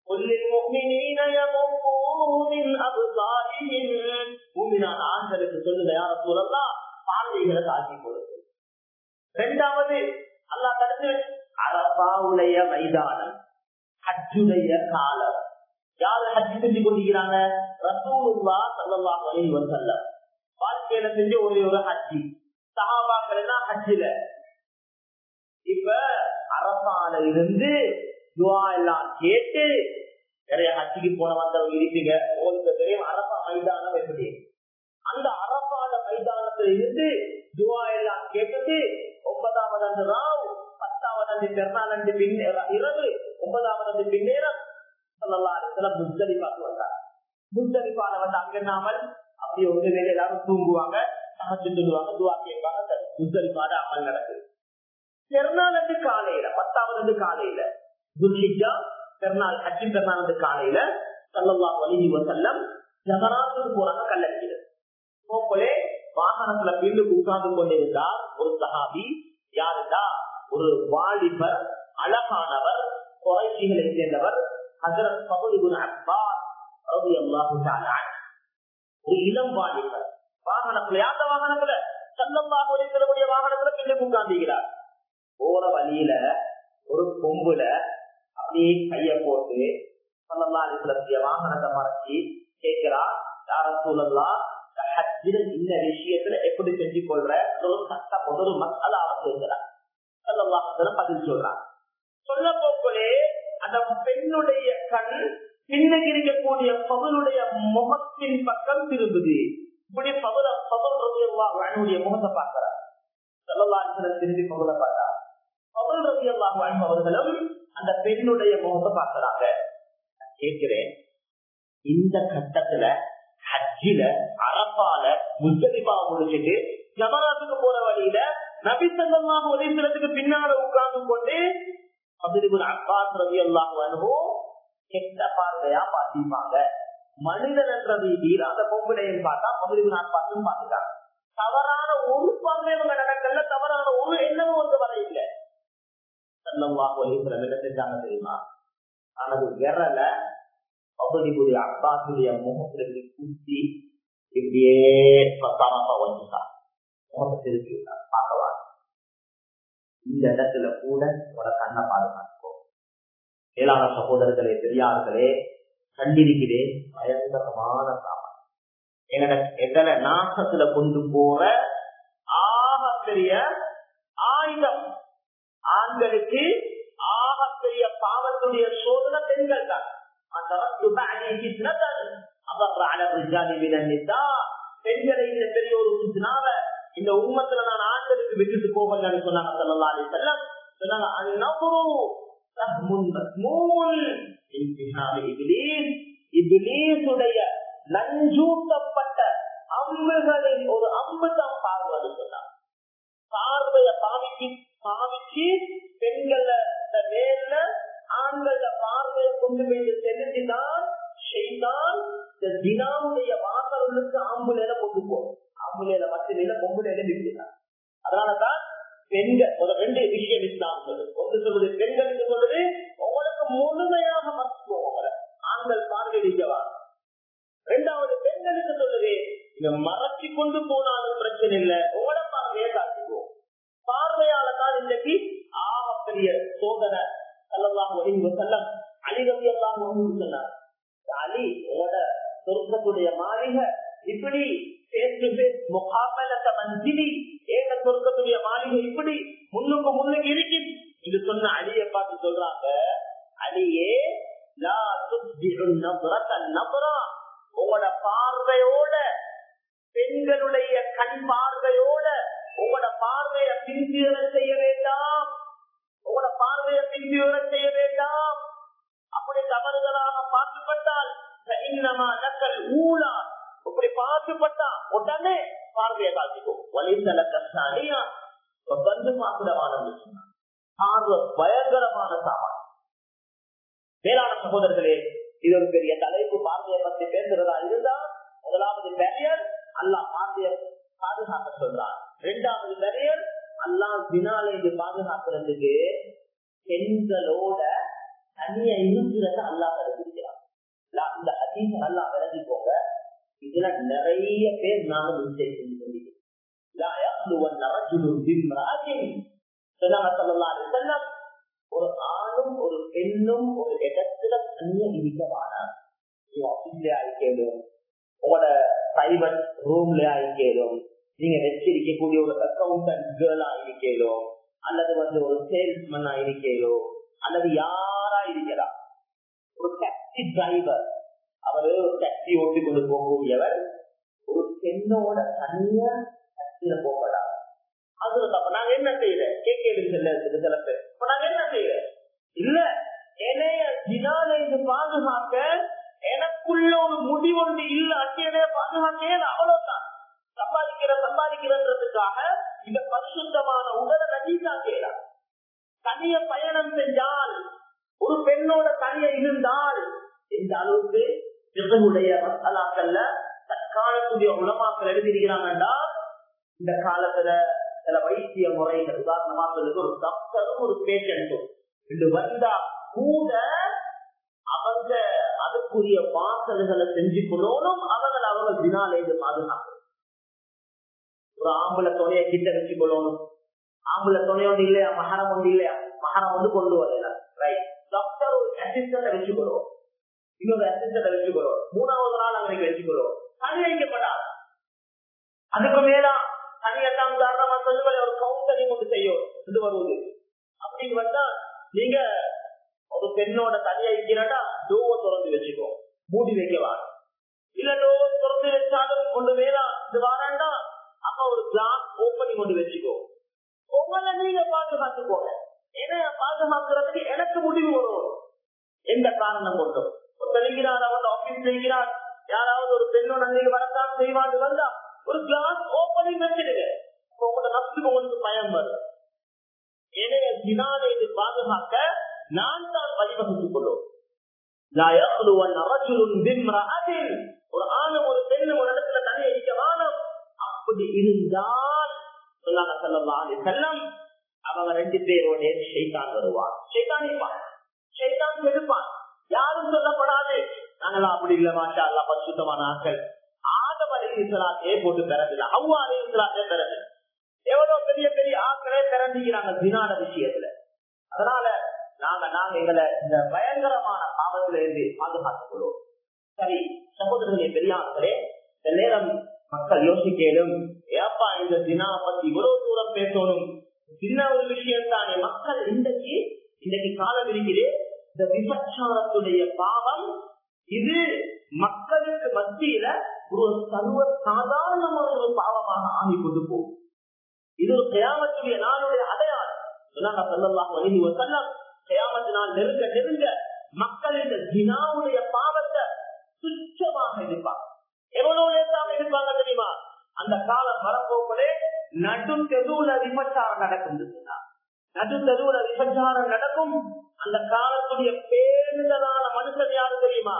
ஆண்களுக்கு சொல்லுங்க, யார சூழல்லாம் பார்வைகளை தாக்கி கொடுக்கு. இரண்டாவது அல்லாஹ் தடுத்து அரபாவுடைய மைதானம், ஹஜ்ஜுடைய காலம். யாரு ஹஜ் செஞ்சு கொண்டிருக்கிறாங்க? ரசூலுல்லாஹ் ஸல்லல்லாஹு அலைஹி வஸல்லம் வாழ்க்கையில செஞ்ச ஒரே ஒரு ஹஜ்ஜி. சஹாபாக்கள் எல்லாம் ஹஜ்ஜில. இப்ப அரபால இருந்து துஆ எல்லாம் கேட்டு நிறைய ஹஜ்ஜிக்கு போன வந்தவங்க இருப்பீங்க. உங்களுக்கு தெரியும் அரபா மைதானம் எப்படி. அந்த அரபால மைதானத்துல இருந்து துஆ எல்லாம் கேட்டது ஒன்பதாவது அன்று ராவ், பத்தாவது அன்று பெருநாள் அன்று பின் இரவு, ஒன்பதாவது அன்று பின்னேரம் முஸ்தலிஃபாக்கு வந்தார். முஸ்தலிஃபால வந்து அங்கன்னாமல் அப்படி ஒரு வேலை எல்லாரும் தூங்குவாங்க, சமைச்சு சொல்லுவாங்க, துவா கேட்பாங்க. முஸ்தலிஃபால அமல் நடக்குது. பெருநாள் அன்று காலையில, பத்தாவது அன்று காலையில, துல்ஹிஜ்ஜா பெருநாள், ஹஜ்ஜி பெருநாள் அன்று காலையில ஸல்லல்லாஹு அலைஹி வஸல்லம் ஜமராத்துக்கு போறாங்க கல்லடியில. போலே வாகனத்துல பின்னு உட்கார்ந்து கொண்டிருந்தார் ஒரு சஹாபி. யாருந்தா? ஒரு வாலிபர், அழகானவர், குறைஷிகளை சேர்ந்தவர், ஹஜ்ரத் ஃபதுல் இப்னு அப்பாஸ் ரலியல்லாஹு தஆலா அன்ஹு. ஒரு இளம் வாலிபர் வாகனத்துல, யாத்த வாகனத்துல? ஸல்லல்லாஹு அலைஹி வஸல்லம் வாகனத்துல பின்னு உட்கார்ந்துகிறார். போற வழியில ஒரு கொம்புல அப்படியே கைய போட்டு ஸல்லல்லாஹு அலைஹி வஸல்லம் வாகனத்தை மறைச்சி கேட்கிறார், யா ரசூலல்லாஹ், ஹஜ்ஜில இந்த விஷயத்துல எப்படி செஞ்சு கொள்ற? ஒரு சட்டம், ஒரு மசாலாவை கேட்கிறார். ஸல்லல்லாஹு அலைஹி வஸல்லம் பதில் சொல்றார். சொல்ல போக்குள்ளே அந்த பெண்ணுடைய கண் பின்னுக்கு இருக்கக்கூடிய பவுலுடைய முகத்தின் பக்கம் திரும்புது. இப்படி பவுல பவுல் ரலியல்லாஹு அன்ஹுடைய முகத்தை பார்க்கிறார். ஸல்லல்லாஹு அலைஹி வஸல்லம் திரும்பி பவுலை பார்த்தார். பவுல் ரலியல்லாஹு அன்ஹு அவர்களும் அந்த பெண்ணுடைய முகத்தை பார்க்கிறாங்க. கேட்கிறேன், இந்த கட்டத்துல ஹஜ்ஜில அரபால முஸ்தலிஃபா முடிச்சிட்டு ஜமராத்துக்கு போற வழியில நபி ஸல்லல்லாஹு அலைஹி வஸல்லத்துக்கு பின்னால உட்கார்ந்து கொண்டு அப்பாஸ் ரலியல்லாஹு அன்ஹு கெட்ட பார்வையா பாத்திப்பாங்க. மனிதன் என்ற ரீதியில் அந்த பொம்பளையும் பார்த்தா மதுரை அப்பாசும் பார்த்துட்டாங்க. தவறான ஒரு பங்கு இவங்க நடக்கல, தவறான ஒரு எண்ணமும் வந்து வர இல்லை. ஸல்லல்லாஹு அலைஹி வஸல்லம் என்ன செஞ்சாங்க தெரியுமா? தனது விரல பகுதியுடைய அப்பாசுடைய முகத்திற்கு குத்தி இப்படியே பரப்ப வந்துட்டான். முகத்தை திருப்பி விட்டார். பார்க்கவா இந்த இடத்துல கூட உங்களோட கண்ணை பாதுகாத்துக்கோ. மேலான சகோதரர்களே, பெரியார்களே, கண்டிருக்கிறேன் பயங்கரமான சாமம். எங்கட எங்களை நாசத்துல கொண்டு போற ஆகப்பெரிய ஆயுதம். ஆண்களுக்கு ஆகப்பெரிய பாவத்துடைய சோதனை பெண்கள் தான். பெண்களை இந்த பெரிய ஒரு சுத்தினால இந்த உம்மத்துல நான் ஆண்களுக்கு விட்டுட்டு போகலன்னு சொன்னாங்க. ஸல்லல்லாஹு அலைஹி வஸல்லம் சொன்னாங்க, அந்நஃபரு சஹ்முன் மஸ்மூல் இன்திஹாபி இப்லீஸ். இப்லீஸுடைய நஞ்சூட்டப்பட்ட அம்புகளின் ஒரு அம்பு தான் பார்வை சொன்னாங்க. பார்வைய பாவிச்சு பாவிச்சு பெண்கள மேல ஆண்கள பார்வையை கொண்டு போய் செலுத்திதான் ஷைத்தான் இந்த தினாவுடைய வாசலுக்கு ஆம்புலையில கொண்டு போகும். ஆம்புலையில மத்தியில பொம்புலையில நிற்கிறார். அதனாலதான் பெண்கள் ஒரு ரெண்டு விஷயம் இஸ்லாம் சொல்லுது. ஒன்று சொல்வது பெண்கள் என்று சொல்றது உங்களுக்கு முழுமையாக மதிப்போம், உங்களை ஆண்கள் பார்வையிடுவா. இரண்டாவது பெண்களுக்கு சொல்லுது இங்க மறைச்சு கொண்டு போனாலும் பிரச்சனை இல்லை, உங்களோட பார்வையை காட்டிக்குவோம். பார்வையால தான் இன்றைக்கு ஆகப்பெரிய சோதனை. ஸல்லல்லாஹு அலைஹி வஸல்லம் அலி ரலியல்லாஹு அன்ஹு சொன்னார், அலி உங்களோட சொர்க்கத்துடைய மாளிகை இப்படி சொர்க்கத்துடைய மாளிகை இப்படி முன்னுக்கு முன்னுக்கு இருக்கு இது சொன்ன அலியை பார்த்து சொல்றாங்க, அலியே உங்களோட பார்வையோட பெண்களுடைய கண் பார்வையோட உங்களோட பார்வையை பின்தீர செய்ய வேண்டாம். உங்களோட பார்வையை பின்தீர செய்ய வேண்டாம். அப்படி தவறுதலாக பார்க்கப்பட்டால் ஊழா இப்படி பார்க்கப்பட்டா உடனே பார்வையை காட்டிக்கும். வலிசல கஷ்டானியா வந்து பார்க்கிறவான பார்வை பயங்கரமான சாமான். மேலான சகோதரர்களே, இது ஒரு பெரிய தலைப்பு. பார்வையை பற்றி பேசுறதா இருந்தா முதலாவது பெரியர் அல்லாஹ் பார்வையை பாதுகாக்க சொல்றார். இரண்டாவது பெரியர் அல்லாஹ் தினாலேந்து பாதுகாக்கிறதுக்கு பெண்களோட தனியா இருக்கிறத அல்லாஹ் விளக்கிக்கிறார். இந்த ஹதீஸ் அல்லாஹ் விளக்கிக்கோங்க. இதுல நிறைய பேர் நாங்க மிஸ்டேக் செஞ்சு கொண்டிருக்கிறோம். ஒரு ஆணும் ஒரு பெண்ணும் ஒரு இடத்துல தனியா இருக்கவான ஆபீஸ்ல ஆயிக்கலும், உங்களோட பிரைவேட் ரூம்ல ஆயிக்கலும், நீங்க வச்சிருக்கக்கூடிய ஒரு அக்கௌண்டன்ட் கேர்ளா இருக்கலும், அல்லது வந்து ஒரு சேல்ஸ்மேனா இருக்கலோ, அல்லது யாரா இருக்கலாம், ஒரு டாக்ஸி டிரைவர் அவரு ஒரு டாக்ஸி ஓட்டி கொண்டு போகக்கூடியவர் ஒரு பெண்ணோட தனியா டாக்ஸியில போகப்படாது. அது தப்ப நாங்க என்ன செய்யற கேட்க சில பேர் இப்ப நாங்க என்ன செய்யற இல்ல என்னைய தினாலேந்து பாதுகாக்க எனக்குள்ள ஒரு முடிவொன்று இல்ல அச்சைய பாதுகாக்க அவ்வளவுதான். சம்பாதிக்கிற சம்பாதிக்கிறதுக்காக இந்த பரிசுத்தமான உடலை நஜீஸாக்க செய்யலாம். தனிய பயணம் செஞ்சால் ஒரு பெண்ணோட தனிய இருந்தால் இந்த அளவுக்கு பிறகுடைய மசாலாக்கள்ல தற்காலத்துடைய உலமாக்கள் எழுதியிருக்கிறாங்கன்னா இந்த காலத்துல சில வைத்திய முறைகள் உதாரணமா சொல்லுது, ஒரு டாக்டரும் ஒரு பேஷண்டும் இது வந்தா கூட அவங்க அதுக்குரிய வாசல்களை செஞ்சு கொள்ளணும். அவங்க அவங்க தினாலேந்து பாதுகாக்கணும். ஒரு ஆம்பளை துணைய கிட்ட வச்சு கொள்ளணும். ஆம்பளை துணை ஒன்று இல்லையா, மகரம் ஒன்று இல்லையா, மகரம் வந்து கொண்டு வரல. ரைட், டாக்டர் ஒரு அசிஸ்டன்ட வச்சு கொள்வோம், இன்னொரு அசிஸ்டன்ட வச்சு கொள்வோம், மூணாவது நாள் அங்கே வச்சு கொள்வோம். தனி வைக்கப்படாது. அதுக்கு மேலா தனியெல்லாம் உதாரணமா சொல்லுங்க, ஒரு கவுன்சிலிங் ஒன்று செய்யும் இது வருவது அப்படின்னு வந்தா நீங்க ஒரு பெண்ணோட தனியா இருக்கிறா டோவை திறந்து வச்சுக்கோ, மூடி வைக்கவா. இல்ல டோவை திறந்து வச்சாலும் கொண்டு மேலா இது வாராண்டா அப்ப ஒரு கிளாஸ் ஓப்பனிங் கொண்டு வச்சுக்கோ. உங்களை நீங்க பாதுகாத்துக்கோங்க. ஏன்னா பாதுகாக்கிறதுக்கு எனக்கு முடிவு வரும். எந்த காரணம் கொண்டும் ஒருத்தர் அவன் ஆபீஸ் செய்கிறார், யாராவது ஒரு பெண்ணோட நீங்க வரத்தான் செய்வாங்க வந்தா ஒரு கிளாஸ் ஓப்பனிங் வச்சிடுங்க. உங்களோட நப்சுக்கு உங்களுக்கு பயம் வரும். ஏனைய தினாலேந்து பாதுகாக்க நான் தான் வழிவகுத்துக் கொள்ளும். ஒரு ஆணும் ஒரு பெண்ணும் ஒரு இடத்துல தனி அடிக்க வானம். அப்படி இருந்தால் சொன்னாங்க ஸல்லல்லாஹு அலைஹி வஸல்லம், அவங்க ரெண்டு பேரோட ஷைத்தான் வருவான். ஷைத்தான் இருப்பான், ஷைத்தான் எடுப்பான். யாரும் சொல்லப்படாது நாங்களா அப்படி இல்ல, மாஷா அல்லாஹ் பரிசுத்தமான ஆட்கள். ஆதம் அலைஹிஸ்ஸலாத்தே போட்டு பிறகுல, ஹவ்வா அலைஹிஸ்ஸலாத்தே பிறகு எவ்வளவு பெரிய பெரிய ஆட்களே பிறந்துக்கிறாங்க ஜினாட விஷயத்துல. அதனால நாங்க நாங்க எங்களை இந்த பயங்கரமான பாவத்துல இருந்து பாதுகாத்துக் கொள்வோம். சரி சகோதரர்களே, பெரியார்களே, இந்த நேரம் மக்கள் யோசிக்கலும், ஏப்பா இந்த தினா பத்தி இவ்வளவு தூரம் பேசணும், சின்ன ஒரு விஷயம் தானே. மக்கள் இன்றைக்கு இன்றைக்கு காலம் இருக்கிறே, இந்த விபச்சாரத்துடைய பாவம் இது மக்களுக்கு மத்தியில ஒரு சர்வ சாதாரணமான ஒரு பாவமாக ஆகி கொண்டு போகும். இது ஒரு கியாமத்துடைய நாளுடைய அடையாளம். சொன்னாங்க ஸல்லல்லாஹு அலைஹி வஸல்லம், கியாமத்து நாள் நெருங்க நெருங்க மக்கள் இந்த ஜினாவுடைய பாவத்தை துச்சமாக இருப்பாங்க. எவ்வளவு லேசாக இருப்பாங்க தெரியுமா? அந்த காலம் வரப்போகளே நடு தெருவுல விபச்சாரம் நடக்கும். நடு தெருவுல விபச்சாரம் நடக்கும். அந்த காலத்துடைய பேருந்தலான மனுஷன் யாரு தெரியுமா?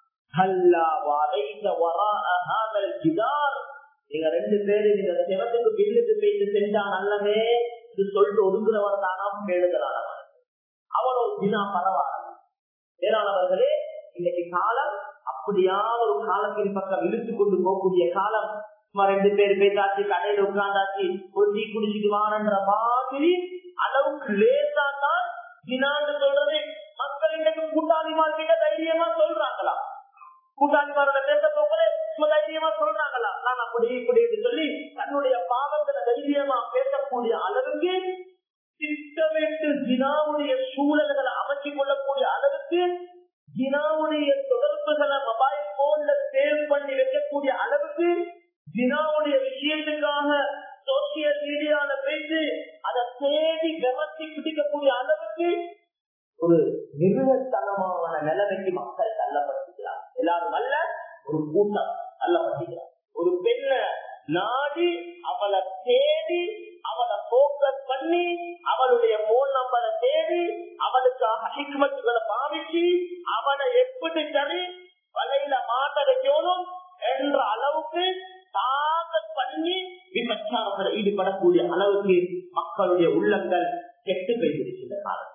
நீங்க ரெண்டு பேரு நீங்க சிவத்துக்கு பில்லுக்கு போயிட்டு செஞ்சா நல்லவே இது சொல்லிட்டு ஒதுங்குறவர் தானா பேருந்தலானவன். அவ்வளவு தினா பரவாயில்ல. வேளாணவர்களே, இன்னைக்கு காலம் அப்படியா ஒரு காலத்தின் பக்கம் இழுத்து கொண்டு போகக்கூடிய காலம். சும்மா ரெண்டு பேர் பேசாச்சு, கடையில உட்கார்ந்தாச்சு, ஒரு டீ குடிச்சிட்டு வாரன்ற மாதிரி அளவுக்கு லேசா தான் தினான்னு சொல்றது. மக்கள் இன்றைக்கு கூட்டாளிமார் கிட்ட தைரியமா சொல்றாங்களா? கூட்டாளிமாரோட பேச போகலே தைரியமா சொல்றாங்களா? நான் அப்படி இப்படி சொல்லி தன்னுடைய பாவங்களை தைரியமா பேசக்கூடிய அளவுக்கு திட்டமிட்டு ஜினாவுடைய சூழல்களை அமைச்சிக் கொள்ளக்கூடிய அளவுக்கு, ஜினாவுடைய தொடர்புகளை மொபைல் போன்ல சேவ் பண்ணி வைக்கக்கூடிய அளவுக்கு, ஜினாவுடைய விஷயத்துக்காக சோசியல் மீடியால பேசி அதை தேடி கவர்ச்சி பிடிக்கக்கூடிய அளவுக்கு ஒரு மிருகத்தனமான நிலைமைக்கு மக்கள் தள்ளப்பட்டிருக்கிறார். எல்லாரும் அல்ல, ஒரு கூட்டம் தள்ளப்பட்டிருக்கிறார். ஒரு பெண்ணை நாடி அவளை தேடி அவளை போக்கஸ் பண்ணி அவளுடைய போன் நம்பரை தேடி அவளுக்காக ஹிக்மத்துகளை பாவிச்சு அவனை எப்படி சரி வலையில மாட்ட வைக்கணும் என்ற அளவுக்கு தாக்கல் பண்ணி விபச்சாரத்தில் ஈடுபடக்கூடிய அளவுக்கு மக்களுடைய உள்ளங்கள் கெட்டு போய்விடுகின்ற காலத்தில்.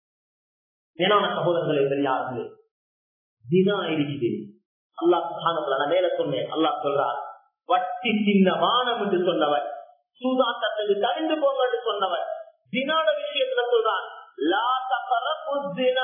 மேலான சகோதரர்களை பெரியார்களே, தினா இருக்குது. அல்லாஹ் சுப்ஹானஹு வ தஆலா மேல சொன்னேன். அல்லாஹ் சொல்றார், வட்டி சின்ன வானம் என்று சொன்னவர், சூதாட்டத்துக்கு தரிந்து போங்க என்று சொன்னவர், தினாட விஷயத்துல சொல்றான், லா தக்ரபு ஸினா,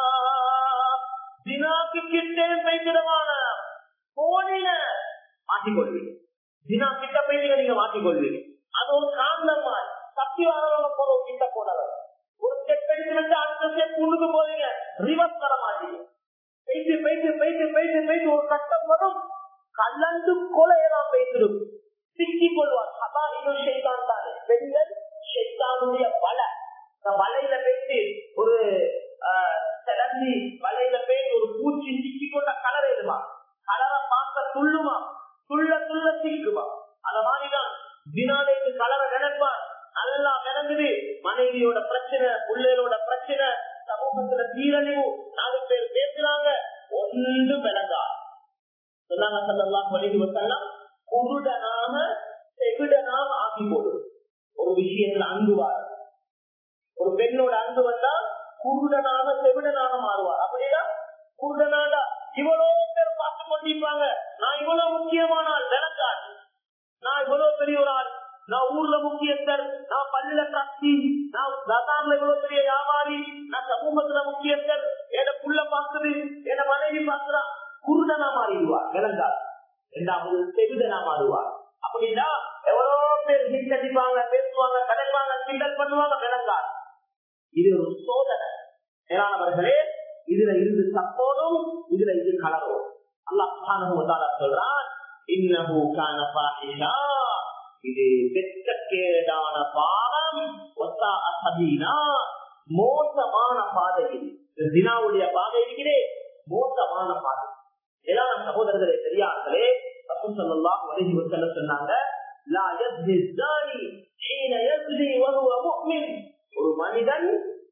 தினாக்கு கிட்டே போய்விடமான போனில மாட்டிக்கொள்வீங்க. தினா கிட்ட போய் நீங்க மாட்டிக்கொள்வீங்க. அது ஒரு காரணமா தப்பி வரவங்க போற கிட்ட போனவர். ஒரு ஸ்டெப் எடுத்து அடுத்த ஸ்டெப் முன்னுக்கு போறீங்க, ரிவர்ஸ் வர மாட்டீங்க. பெய்து பெய்து பெய்து பெய்து பெய்து ஒரு கட்டம் வரும், கலந்து கொலையெல்லாம் பெய்திடும், சிக்கிக் கொள்வார். சபா இன்னும் ஷைத்தான் தானே. பெண்கள் ஷைத்தானுடைய வலை, வலையில பேசி ஒரு சிலந்தி வலையில பேசி ஒரு பூச்சி சிக்கிக் கொண்ட கலர் எதுமா, கலரை பார்க்க துள்ளுமா, துள்ள துள்ள சிக்குமா. அத மாதிரிதான் தினாலேக்கு கலரை நினைப்பான். நல்லா நினைக்குது, மனைவியோட பிரச்சனை, பிள்ளைகளோட பிரச்சனை, சமூகத்துல சீரழிவு, நாலு பேர் பேசுறாங்க, ஒன்று விளங்கா. சொன்னாங்க ஸல்லல்லாஹு அலைஹி வஸல்லம், குருடனாக செவிடனாக ஆக்கி போடும். ஒரு விஷயத்துல அன்பு வார, ஒரு பெண்ணோட அன்பு வந்தா குருடனாக செவிடனாக மாறுவார். அப்படின்னா குருடனாக இவ்வளவு பேர் பார்த்து கொண்டிருப்பாங்க, நான் இவ்வளவு முக்கியமான ஆள் விளங்காது, நான் இவ்வளவு பெரிய ஒரு ஆள், நான் ஊர்ல முக்கியஸ்தர், நான் பள்ளியில டிரஸ்டி, நான் தசார்ல இவ்வளவு பெரிய வியாபாரி, நான் சமூகத்துல முக்கியஸ்தர், என புள்ள பாக்குது, என மனைவி பாக்குறா, குருடனா மாறிடுவார், விளங்காது. இரண்டாவது செவிடனா மாறுவார். அப்படின்னா எவ்வளவு பேர் ஹிட் அடிப்பாங்க, பேசுவாங்க, கடைப்பாங்க, கிண்டல் பண்ணுவாங்க, விளங்காது. இது ஒரு சோதனை. மேலானவர்களே, இதுல இருந்து தப்போதும், இதுல இது கலரும். அல்லாஹ் சுப்ஹானஹு வ தஆலா சொல்றான், இன்னஹு கான ஃபாஹிஷா, இது வெட்கக்கேடான பாவம், வஸாஅ சபீலா, மோசமான பாதை. இது தினாவுடைய பாதை இருக்கிறே, மோசமான பாதை. மேலான சகோதரர்களே, பெரியார்களே, ரசூல் ஸல்லல்லாஹு அலைஹி வஸல்லம் சொன்னாங்க, லா யஸ்னி ஸானி ஹீன யஸ்னி வஹுவ முஃமின், ஒரு மனிதன்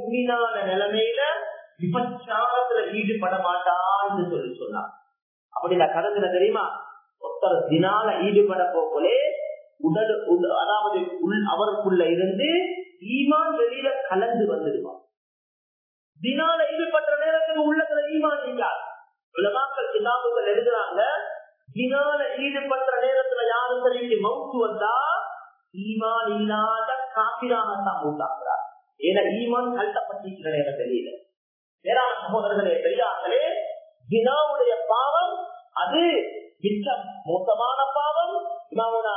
மூமினான நிலைமையில விபச்சாரத்துல ஈடுபட மாட்டான்னு சொல்லி சொன்னார். அப்படி நான் கருத்துல தெரியுமா, ஒருத்தர் தினால ஈடுபட போகலே உடல் அதாவது அவருக்குள்ள இருந்து ஈமான் வெளியில கலந்து வந்துடுவான். தினால ஈடுபட்ட நேரத்துக்கு உள்ளத்துல ஈமான் இல்லையார். உலமாக்கள் கிதாபுகள் எழுதுறாங்க, தினால ஈடுபட்ட நேரத்துல யாரும் சொல்லி மவுத்து வந்தா ஈமான் இல்லாத காபிராகத்தான் உண்டாக்குறார். ஏன்னா ஈமான் கல்ட்டப்பட்டிருக்கிற நேரம் தெரியல. வேறான சகோதரர்களே பெரியார்களே, தினாவுடைய பாவம் அது மிச்சம் மோசமான பாவம். இமாமுனா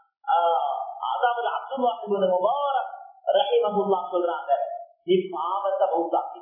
அதாவது அப்துல்லாஹ் முபாரக் ரஹிமஹுல்லாஹ் சொல்றாங்க, நீ பாவத்தை மௌத்தாக்கி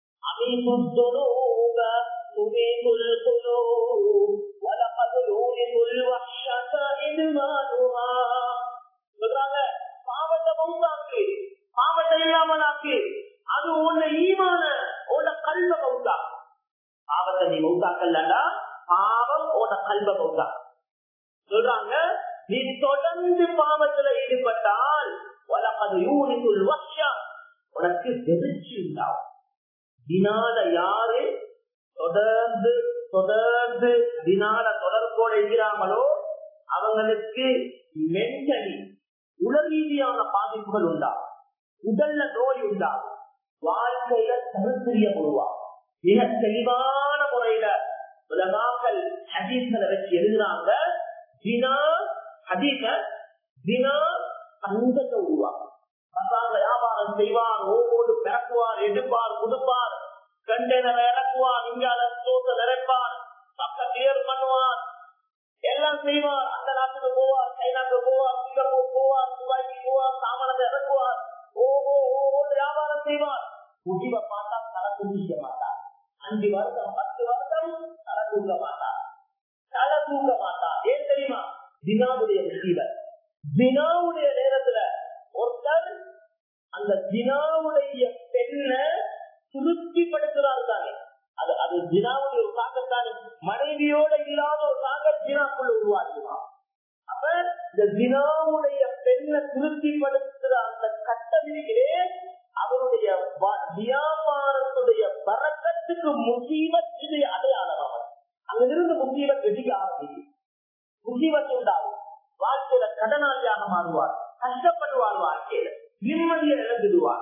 அமீதுதுனூப துமீதுல் குலூப் வலகத் யூரிதுல் வஹ்ஷத இன்மானுஹா சொல்றாங்க, பாவத்தை மௌத்தாக்கி பாவத்தை இல்லாமலாக்கி அது உன்ன ஈமான உன்ன கல்வ மௌத்தா. பாவத்தை நீ மௌத்தாக்கல்லடா, பாவம் உன்ன கல்வ மௌத்தா சொல்றாங்க. நீ தொடர்ந்து பாவத்துல ஈடுபட்டால் வலகத் யூரிதுல் வஹ்ஷா உனக்கு வெறிச்சி உண்டாகும். தினால யாரு தொடர்ந்து தொடர்ந்து தினால தொடர்போட இருக்கிறாங்களோ அவங்களுக்கு மென்டலி உடல் ரீதியான பாதிப்புகள் உண்டாகும், உடல்ல நோய் உண்டாகும், வாழ்க்கையில தருத்திரியம் உருவாகும். மிக தெளிவான முறையில உலமாக்கள் ஹதீஸ்களை வச்சு எழுதுறாங்க, தினா ஹதீஸ தினா தங்கத்தை உருவாக்கும். வியாபாரம் செய்வார், ஒவ்வொரு பிறக்குவார், எடுப்பார், குடுப்பார், கண்டெய்னர் இறக்குவார், இங்கால சோத்தை நிறைப்பார், பக்கத்தியர் பண்ணுவார், எல்லாம் செய்வார். அந்த நாட்டுக்கு போவார், சைனாக்கு போவார், சிங்கப்பூர் போவார், துபாய்க்கு போவார், சாமானத்தை இறக்குவார், ஒவ்வொரு ஒவ்வொரு வியாபாரம் செய்வார். முடிவை பார்த்தா தலை தூக்க மாட்டார். அஞ்சு வருஷம் பத்து வருஷம் தலை தூக்க மாட்டார், தலை தூக்க மாட்டார். ஏன் தெரியுமா? தினாவுடைய முசீபத். தினாவுடைய நேரத்துல ஒருத்தர் அந்த தினாவுடைய பெண்ணை திருப்திப்படுத்துறாரு தானே, அது அது தினாவுடைய ஒரு தாக்கத்தானே. மனைவியோட இல்லாத ஒரு தாக்கம் தினாக்குள்ள உருவாக்குவான். அப்ப இந்த தினாவுடைய பெண்ணை திருப்திப்படுத்துற அந்த கட்டமையிலே அவருடைய வியாபாரத்துடைய பறக்கத்துக்கு முசீபத் இது அடையாளம். அங்கிருந்து முசீபத் வெடிக்க ஆரம்பிக்கும், முசீபத் உண்டாகும். வாழ்க்கையில கடனாளியாக மாறுவார், கஷ்டப்படுவார், வாழ்க்கையில நிம்மதியை இழந்துடுவார்.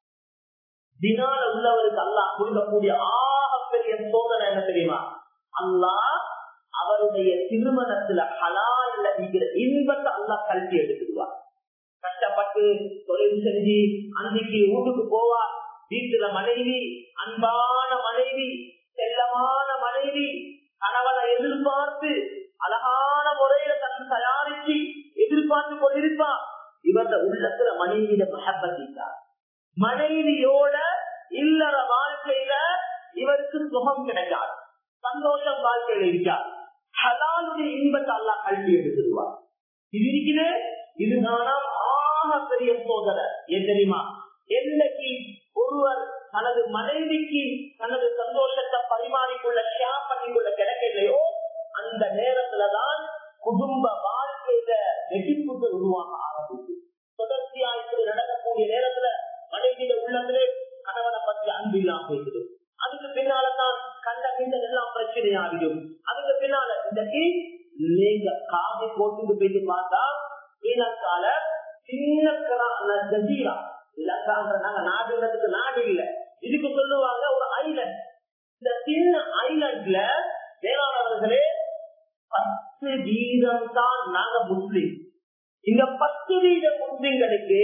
தினால உள்ளவருக்கு அல்லாஹ் கொடுக்கக்கூடிய ஆக பெரிய சோதனை என்ன தெரியுமா? அல்லாஹ் அவருடைய திருமணத்துல ஹலால்ல இருக்கிற இன்பத்தை அல்லாஹ் கல்வி எடுத்துடுவார். கஷ்டப்பட்டு தொழில் செஞ்சு அன்னைக்கு வீட்டுக்கு போவார், வீட்டுல மனைவி அன்பான மனைவி, செல்லமான மனைவி, கணவனை எதிர்பார்த்து அழகான முறையில தன் தயாரிச்சு எதிர்பார்த்து கொண்டிருப்பார். இவரது உள்ளத்துல மனைவியிட மஹப்பத்திட்டார். மனைவியோட இல்லற வாழ்க்கையில இவருக்கு சுகம் கிடைக்காது, சந்தோஷம் வாழ்க்கையில இருக்காது. ஹலாலுடைய இன்பத்தை அல்லாஹ் கல்வி எடுத்துடுவார். இது இருக்குது, இதுதானாம் ஆக பெரிய சோதனை. ஏன் தெரியுமா? என்னைக்கு ஒருவர் தனது மனைவிக்கு தனது சந்தோஷத்தை பரிமாறிக்கொள்ள ஷேர் பண்ணிக்கொள்ள கிடைக்கலையோ அந்த நேரத்துலதான் குடும்ப வாழ்க்கையில வெடிப்புகள் உருவாக ஆரம்பிச்சு. தொடர்ச்சியா இப்படி நடக்கக்கூடிய நேரத்துல மனைவியில உள்ளத்திலே கணவனை பற்றி அன்பு இல்லாம போயிடுது. அதுக்கு பின்னால்தான் கண்ட கிண்டல் எல்லாம் பிரச்சனையாகிடும். அதுக்கு பின்னால இன்றைக்கு நீங்க காதி போட்டு போயிட்டு பார்த்தா ஸ்ரீலங்கால சின்ன ஜசீரா, இலங்கான்ற நாங்க நாடுறதுக்கு நாடு இல்ல, இதுக்கு சொல்லுவாங்க ஒரு ஐலண்ட். இந்த சின்ன ஐலண்ட்ல வேளாணர்களே பத்து வீதம் தான் நாங்க முஸ்லிம். இந்த பத்து வீத முஸ்லிம்களுக்கு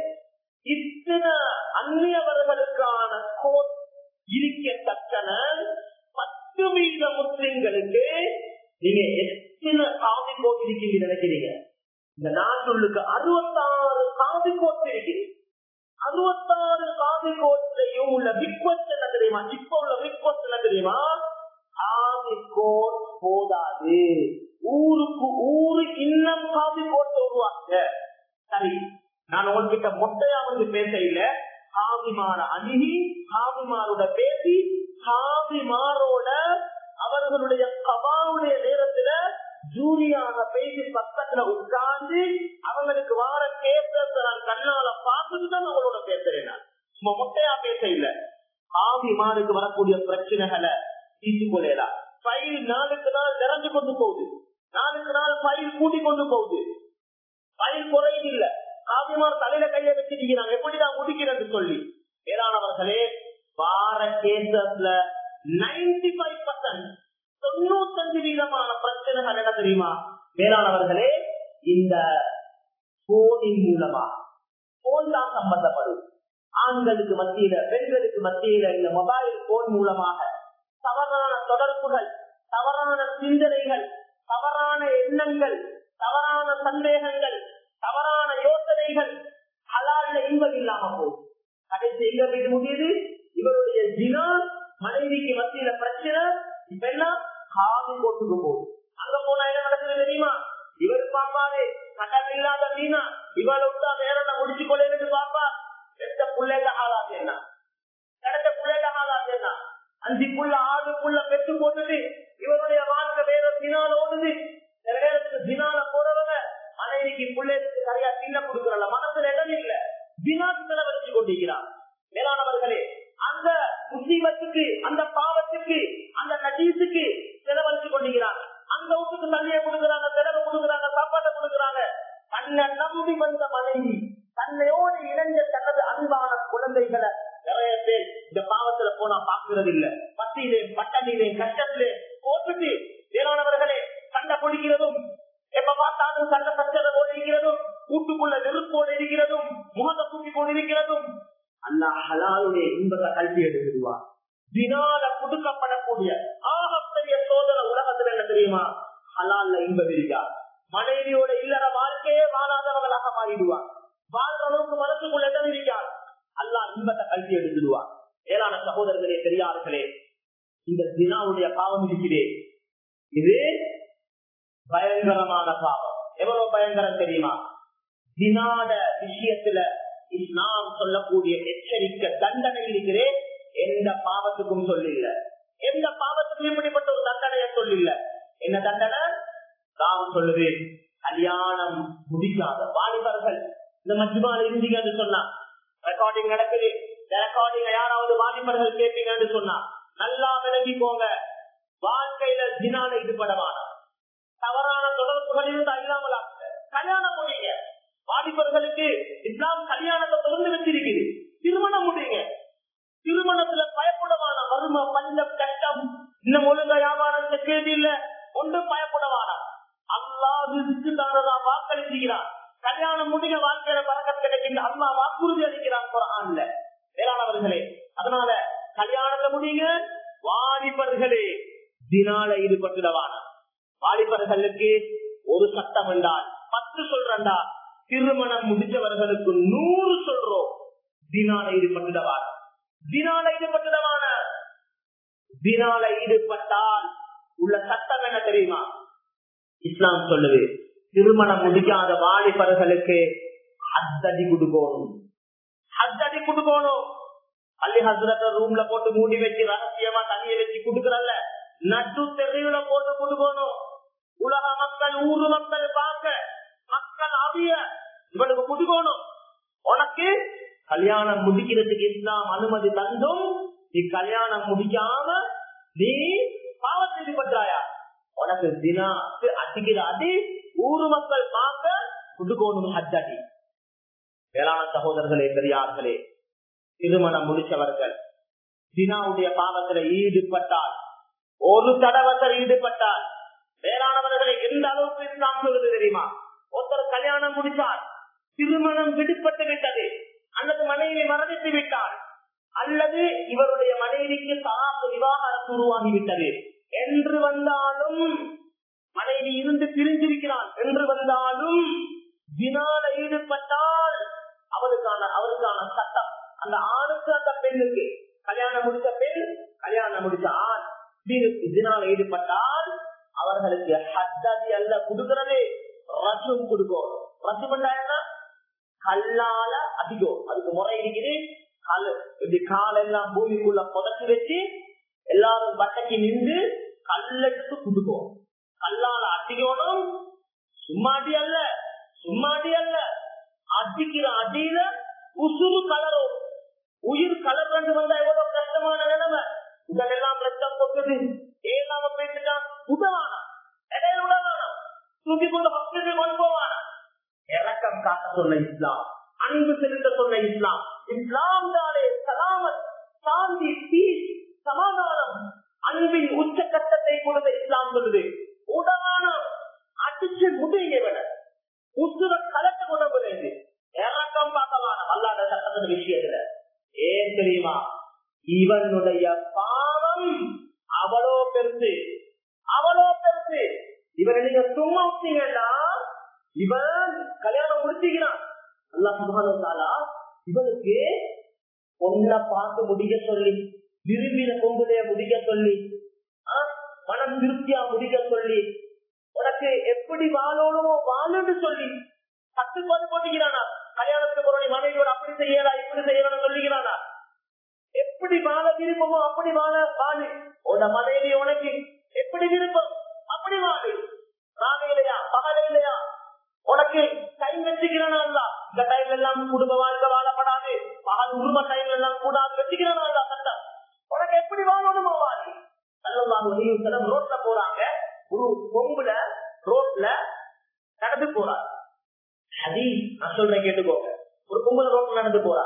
இத்தனை அந்நியவர்களுக்கான கோட் இருக்கத்தக்கன பத்து வீத முஸ்லிம்களுக்கு நீங்க எத்தனை காதி கோட் இருக்கீங்க நினைக்கிறீங்க? இந்த நாட்டுக்கு அறுபத்தாறு காதி கோட் இருக்கு. அறுபத்தாறு காதி கோட்டையும் உள்ள விக்வஸ்ட் என்ன தெரியுமா? இப்ப உள்ள விக்வஸ்ட் என்ன தெரியுமா? காதி கோட் போதாது, ஊருக்கு ஊரு இன்னும் காதி கோட்டை உருவாங்க. சரி, நான் உங்ககிட்ட மொட்டையா வந்து பேச இல்ல, ஹாமிமார அணுகி ஹாமிமாரோட பேசி ஹாமிமாரோட அவர்களுடைய கபாவுடைய நேரத்துல ஜூரியாக பேசி பக்கத்துல உட்கார்ந்து அவங்களுக்கு வார கேசத்தை நான் கண்ணால பார்த்துட்டு தான் அவங்களோட பேசுறேன். நான் சும்மா மொட்டையா பேச இல்ல, வரக்கூடிய பிரச்சனைகளை தீர்த்துக் கொள்ளலாம். ஃபைல் நாளுக்கு நாள் நிறைஞ்சு கொண்டு போகுது, நாளுக்கு நாள் ஃபைல் கூட்டி கொண்டு போகுது, ஃபைல் குறையுது இல்ல. காவிமார் தலையில கைய வச்சிருக்கிறாங்க எப்படி நான் முடிக்கிறது சொல்லி. வேளாணவர்களே, வார கேசஸ்ல நைன்டி ஃபைவ் பர்சன்ட் தொண்ணூத்தஞ்சு வீதமான பிரச்சனைகள் என்ன தெரியுமா வேளாணவர்களே? இந்த போனின் மூலமா போன் தான் சம்பந்தப்படும். ஆண்களுக்கு மத்தியில பெண்களுக்கு மத்தியில இந்த மொபைல் போன் மூலமாக தவறான தொடர்புகள், தவறான சிந்தனைகள், தவறான எண்ணங்கள், தவறான சந்தேகங்கள், தவறான யோசனைகள், ஹலால்ல இன்பம் இல்லாம போகும். கடைசி எங்க போய் முடியுது? இவருடைய ஜினா, மனைவிக்கு மத்தியில பிரச்சனை, இப்ப எல்லாம் காது போட்டுக்கு போகுது. அங்க போனா என்ன நடக்குது தெரியுமா? இவர் பாப்பாரு கடன் இல்லாத மீனா இவளை விட்டா வேற முடிச்சு கொள்ளைன்னு பாப்பா. எந்த பிள்ளைங்க ஆளாது என்ன, கிடைச்ச பிள்ளைங்க ஆளாது என்ன, அஞ்சு புள்ள ஆறு புள்ள பெற்று போட்டுது. இவருடைய வாழ்க்கை வேற தினால ஓடுது. சில நேரத்துக்கு தினால போறவங்க மனைவிக்கு பிள்ளைகளுக்கு சரியா தின்ன கொடுக்கறல, மனசுல இடம் இல்ல, தினாக்கு செலவழிச்சு கொண்டிருக்கிறார். மேலானவர்களே, அந்த முசீபத்துக்கு, அந்த பாவத்துக்கு, அந்த நஜீசுக்கு செலவழிச்சு கொண்டிருக்கிறாங்க. அந்த வீட்டுக்கு தண்ணியை கொடுக்குறாங்க, செலவு கொடுக்குறாங்க, சாப்பாட்டை கொடுக்குறாங்க. தன்னை நம்பி வந்த மனைவி, தன்னையோடு இணைந்த தனது அன்பான குழந்தைகளை நிறைய பேர் இந்த பாவத்துல போனா பாக்குறது இல்ல. பத்தியிலே பட்டணியிலே கஷ்டத்திலே போட்டுட்டு வேளாணவர்களே சண்டை பிடிக்கிறதும், எப்ப பார்த்தாலும் சண்டை சச்சரவோடு இருக்கிறதும், கூட்டுக்குள்ள நெருப்போடு இருக்கிறதும், முகத்தை தூக்கி கொண்டு இருக்கிறதும், அல்லாஹ் ஹலாலுடைய இன்பத்தை கல்வி எடுத்துடுவார். தினால கொடுக்கப்படக்கூடிய ஆகப்பெரிய சோதனை உலகத்துல என்ன தெரியுமா? ஹலால்ல இன்பம் இருக்கா. மனைவியோட இல்லற வாழ்க்கையே வாழாதவர்களாக மாறிடுவார். வாழ்ற அளவுக்கு மனசுக்குள்ள இடம் இருக்கார். அல்லாஹ் இன்பத்தை கல்வி எடுத்துடுவார். ஏராள சகோதரர்களே, பெரியார்களே, இந்த தினாவுடைய பாவம் இருக்கிறே, இது பயங்கரமான பாவம். எவ்வளவு பயங்கரம் தெரியுமா? தினாட விஷயத்துல இஸ்லாம் சொல்லக்கூடிய எச்சரிக்கை தண்டனை இருக்கிறே எந்த பாவத்துக்கும் சொல்லில்ல. எந்த பாவத்துக்கும் இப்படிப்பட்ட ஒரு தண்டனைய சொல்லில்ல. என்ன தண்டனை? நாம் சொல்லுது, கல்யாணம் முடிக்காத வாலிபர்கள் இந்த மஜ்மால இருந்தீங்கன்னு சொன்னா, ரெக்கார்டிங் நடக்குது, ரெக்கார்டிங் யாராவது வாலிபர்கள் கேட்பீங்கன்னு சொன்னா நல்லா விளங்கிக்கோங்க. வாழ்க்கையில தினால ஈடுபடவான தவறான தொடர்புகள் இருந்தா இல்லாமல் கல்யாணம் முடியுங்க. வாலிபர்களுக்கு இஸ்லாம் கல்யாணத்தை தொடர்ந்து வச்சிருக்குது. திருமணம் முடியுங்க. திருமணத்துல பயப்படவான வறுமை, பஞ்சம், கஷ்டம், இன்னும் ஒழுங்க வியாபாரத்தை கேள்வி இல்ல, ஒன்றும் பயப்படவான. அல்லாஹ்வுக்கு தானதா வாக்களிக்கிறார். கல்யாணம் முடிய வாழ்க்கையில பறக்கத் கிடைக்கின்ற அல்லாஹ் வாக்குறுதி அளிக்கிறான் குர்ஆன்ல. வேளாணவர்களே, அதனால கல்யாணத்தை முடியுங்க. வாலிபர்களே தினால ஈடுபட்டுடவான. வாலிபர்களுக்கு ஒரு சட்டம் என்றால் பத்து சொல்றா, திருமணம் முடிச்சவர்களுக்கு நூறு சொல்றோம். தினால ஈடுபட்டுடவான. தினால ஈடுபட்டுடவான. தினால ஈடுபட்டால் உள்ள சட்டம் என்ன தெரியுமா? இஸ்லாம் சொல்லுது, திருமணம் முடிக்காத வாலிபர்களுக்கு ஹத்தடி கொடுக்கணும். ஹத்தடி கொடுக்கணும். அள்ளி ஹசரத்த ரூம்ல போட்டு மூடி வச்சு ரகசியமா தண்ணியை வச்சு கொடுக்கறல்ல, நட்டு தெருவுல போட்டு கொடுக்கணும். உலக மக்கள், ஊரு மக்கள் பார்க்க, மக்கள் அறிய இவனுக்கு கொடுக்கணும். உனக்கு கல்யாணம் முடிக்கிறதுக்கு இஸ்லாம் அனுமதி தந்தும் நீ கல்யாணம் முடிக்காம நீ பாவத்தை ஈடுபட்டாயா, உனக்கு தினா அடிக்கிற அடி ஊரு மக்கள் பார்க்க கொடுக்கணும் ஹஜ்ஜடி. வேளாண் சகோதரர்களே, பெரியார்களே, திருமணம் முடிச்சவர்கள் தினாவுடைய பாவத்துல ஈடுபட்டால், ஒரு தடவத்தில் ஈடுபட்டால், வேளாணவர்களை எந்த அளவுக்கு இஸ்லாம் சொல்லுது தெரியுமா? ஒருத்தர் கல்யாணம் முடிச்சால், திருமணம் விடுபட்டு விட்டது, அல்லது மனைவி மரணித்து விட்டால், அல்லது இவருடைய மனைவிக்கு தலாக்கு விவாகரத்து உருவாகிவிட்டது என்று வந்தாலும், மனைவி இருந்து பிரிஞ்சிருக்கிறான் என்று வந்தாலும், தினால ஈடுபட்டால் அவருக்கான அவருக்கான சட்டம், அந்த ஆணுக்கு அந்த பெண்ணுக்கு, கல்யாணம் முடிச்ச பெண் கல்யாணம் முடிச்ச ஆண் தினால ஈடுபட்டால் அவர்களுக்கு ஹத்தடி அல்ல கொடுக்கிறது, ரசம் கொடுக்கும். ரசம் என்ன? கல்லால அதிகம். அதுக்கு முறை இருக்குது. இப்படி காலெல்லாம் பூமிக்குள்ள புதைச்சி வச்சு எல்லாரும் பட்டைக்கு நின்று கல்லெடுத்து கொடுக்கும். கல்லால அடிக்கணும். சும்மாடி அல்ல, சும்மாடி அல்ல, அடிக்கிற அடியில உசுறு கலரும். உயிர் கலர் கண்டு வந்தா எவ்வளவு கஷ்டமான நிலைமை. உடல் எல்லாம் ரத்தம் கொட்டுது, ஏழாம பேசிட்டான், உதவானா இடையில உடவானா தூக்கி கொண்டு ஹாஸ்பிட்டல் கொண்டு போவானா. இறக்கம் காட்ட சொன்ன இஸ்லாம், அன்பு செலுத்த சொன்ன இஸ்லாம். இஸ்லாம் தானே சலாமத், சாந்தி, பீஸ், சமாதானம், அன்பின் உச்சக்கட்டத்தை கொடுத்த இஸ்லாம் சொல்லுது. உடவான அடிச்சு முடியவன உசுர கலட்ட உணவு இறக்கம் பார்க்கவான அல்லாத சட்டத்தின் விஷயத்துல. ஏன் தெரியுமா? இவனுடைய பாவம் அவ்வளோ பெருசு, அவ்வளோ பெருசு. இவனை நீங்க சும்மா விட்டீங்கன்னா இவன் கல்யாணம் முடிச்சுக்கிறான். அல்லாஹ் சுப்ஹானஹு வ தஆலா இவனுக்கு பொண்ணை பார்த்து முடிக்க சொல்லி, விரும்பின பொங்குலைய முடிக்க சொல்லி, மனம் திருப்தியா முடிக்க சொல்லி, உனக்கு எப்படி வாழணுமோ வாழுன்னு சொல்லி கட்டுப்பாடு போட்டுக்கிறானா. கல்யாணத்துக்கு போற மனைவியோட அப்படி செய்யறா இப்படி செய்யறான்னு சொல்லிக்கிறானா. எப்படி வாழ விருப்பமோ அப்படி வாழ வாழு. உன மனைவி உனக்கு எப்படி விருப்பம் அப்படி வாழு. ராக இல்லையா பகல இல்லையா உனக்கு டைம் வச்சுக்கிறானா. இந்த டைம் எல்லாம் குடும்ப வாழ்க்கை வாழப்படாது, பகல் உருவ டைம் எல்லாம் கூடாது வச்சுக்கிறானா. சட்டம் உனக்கு எப்படி வாழணுமோ வாழு. நல்ல ரோட்ல போறாங்க, ஒரு பொம்புல ரோட்ல நடந்து போறாரு. ஹதீஸ் நான் சொல்றேன் கேட்டுக்கோங்க. ஒரு பொம்புல ரோட்ல நடந்து போறா.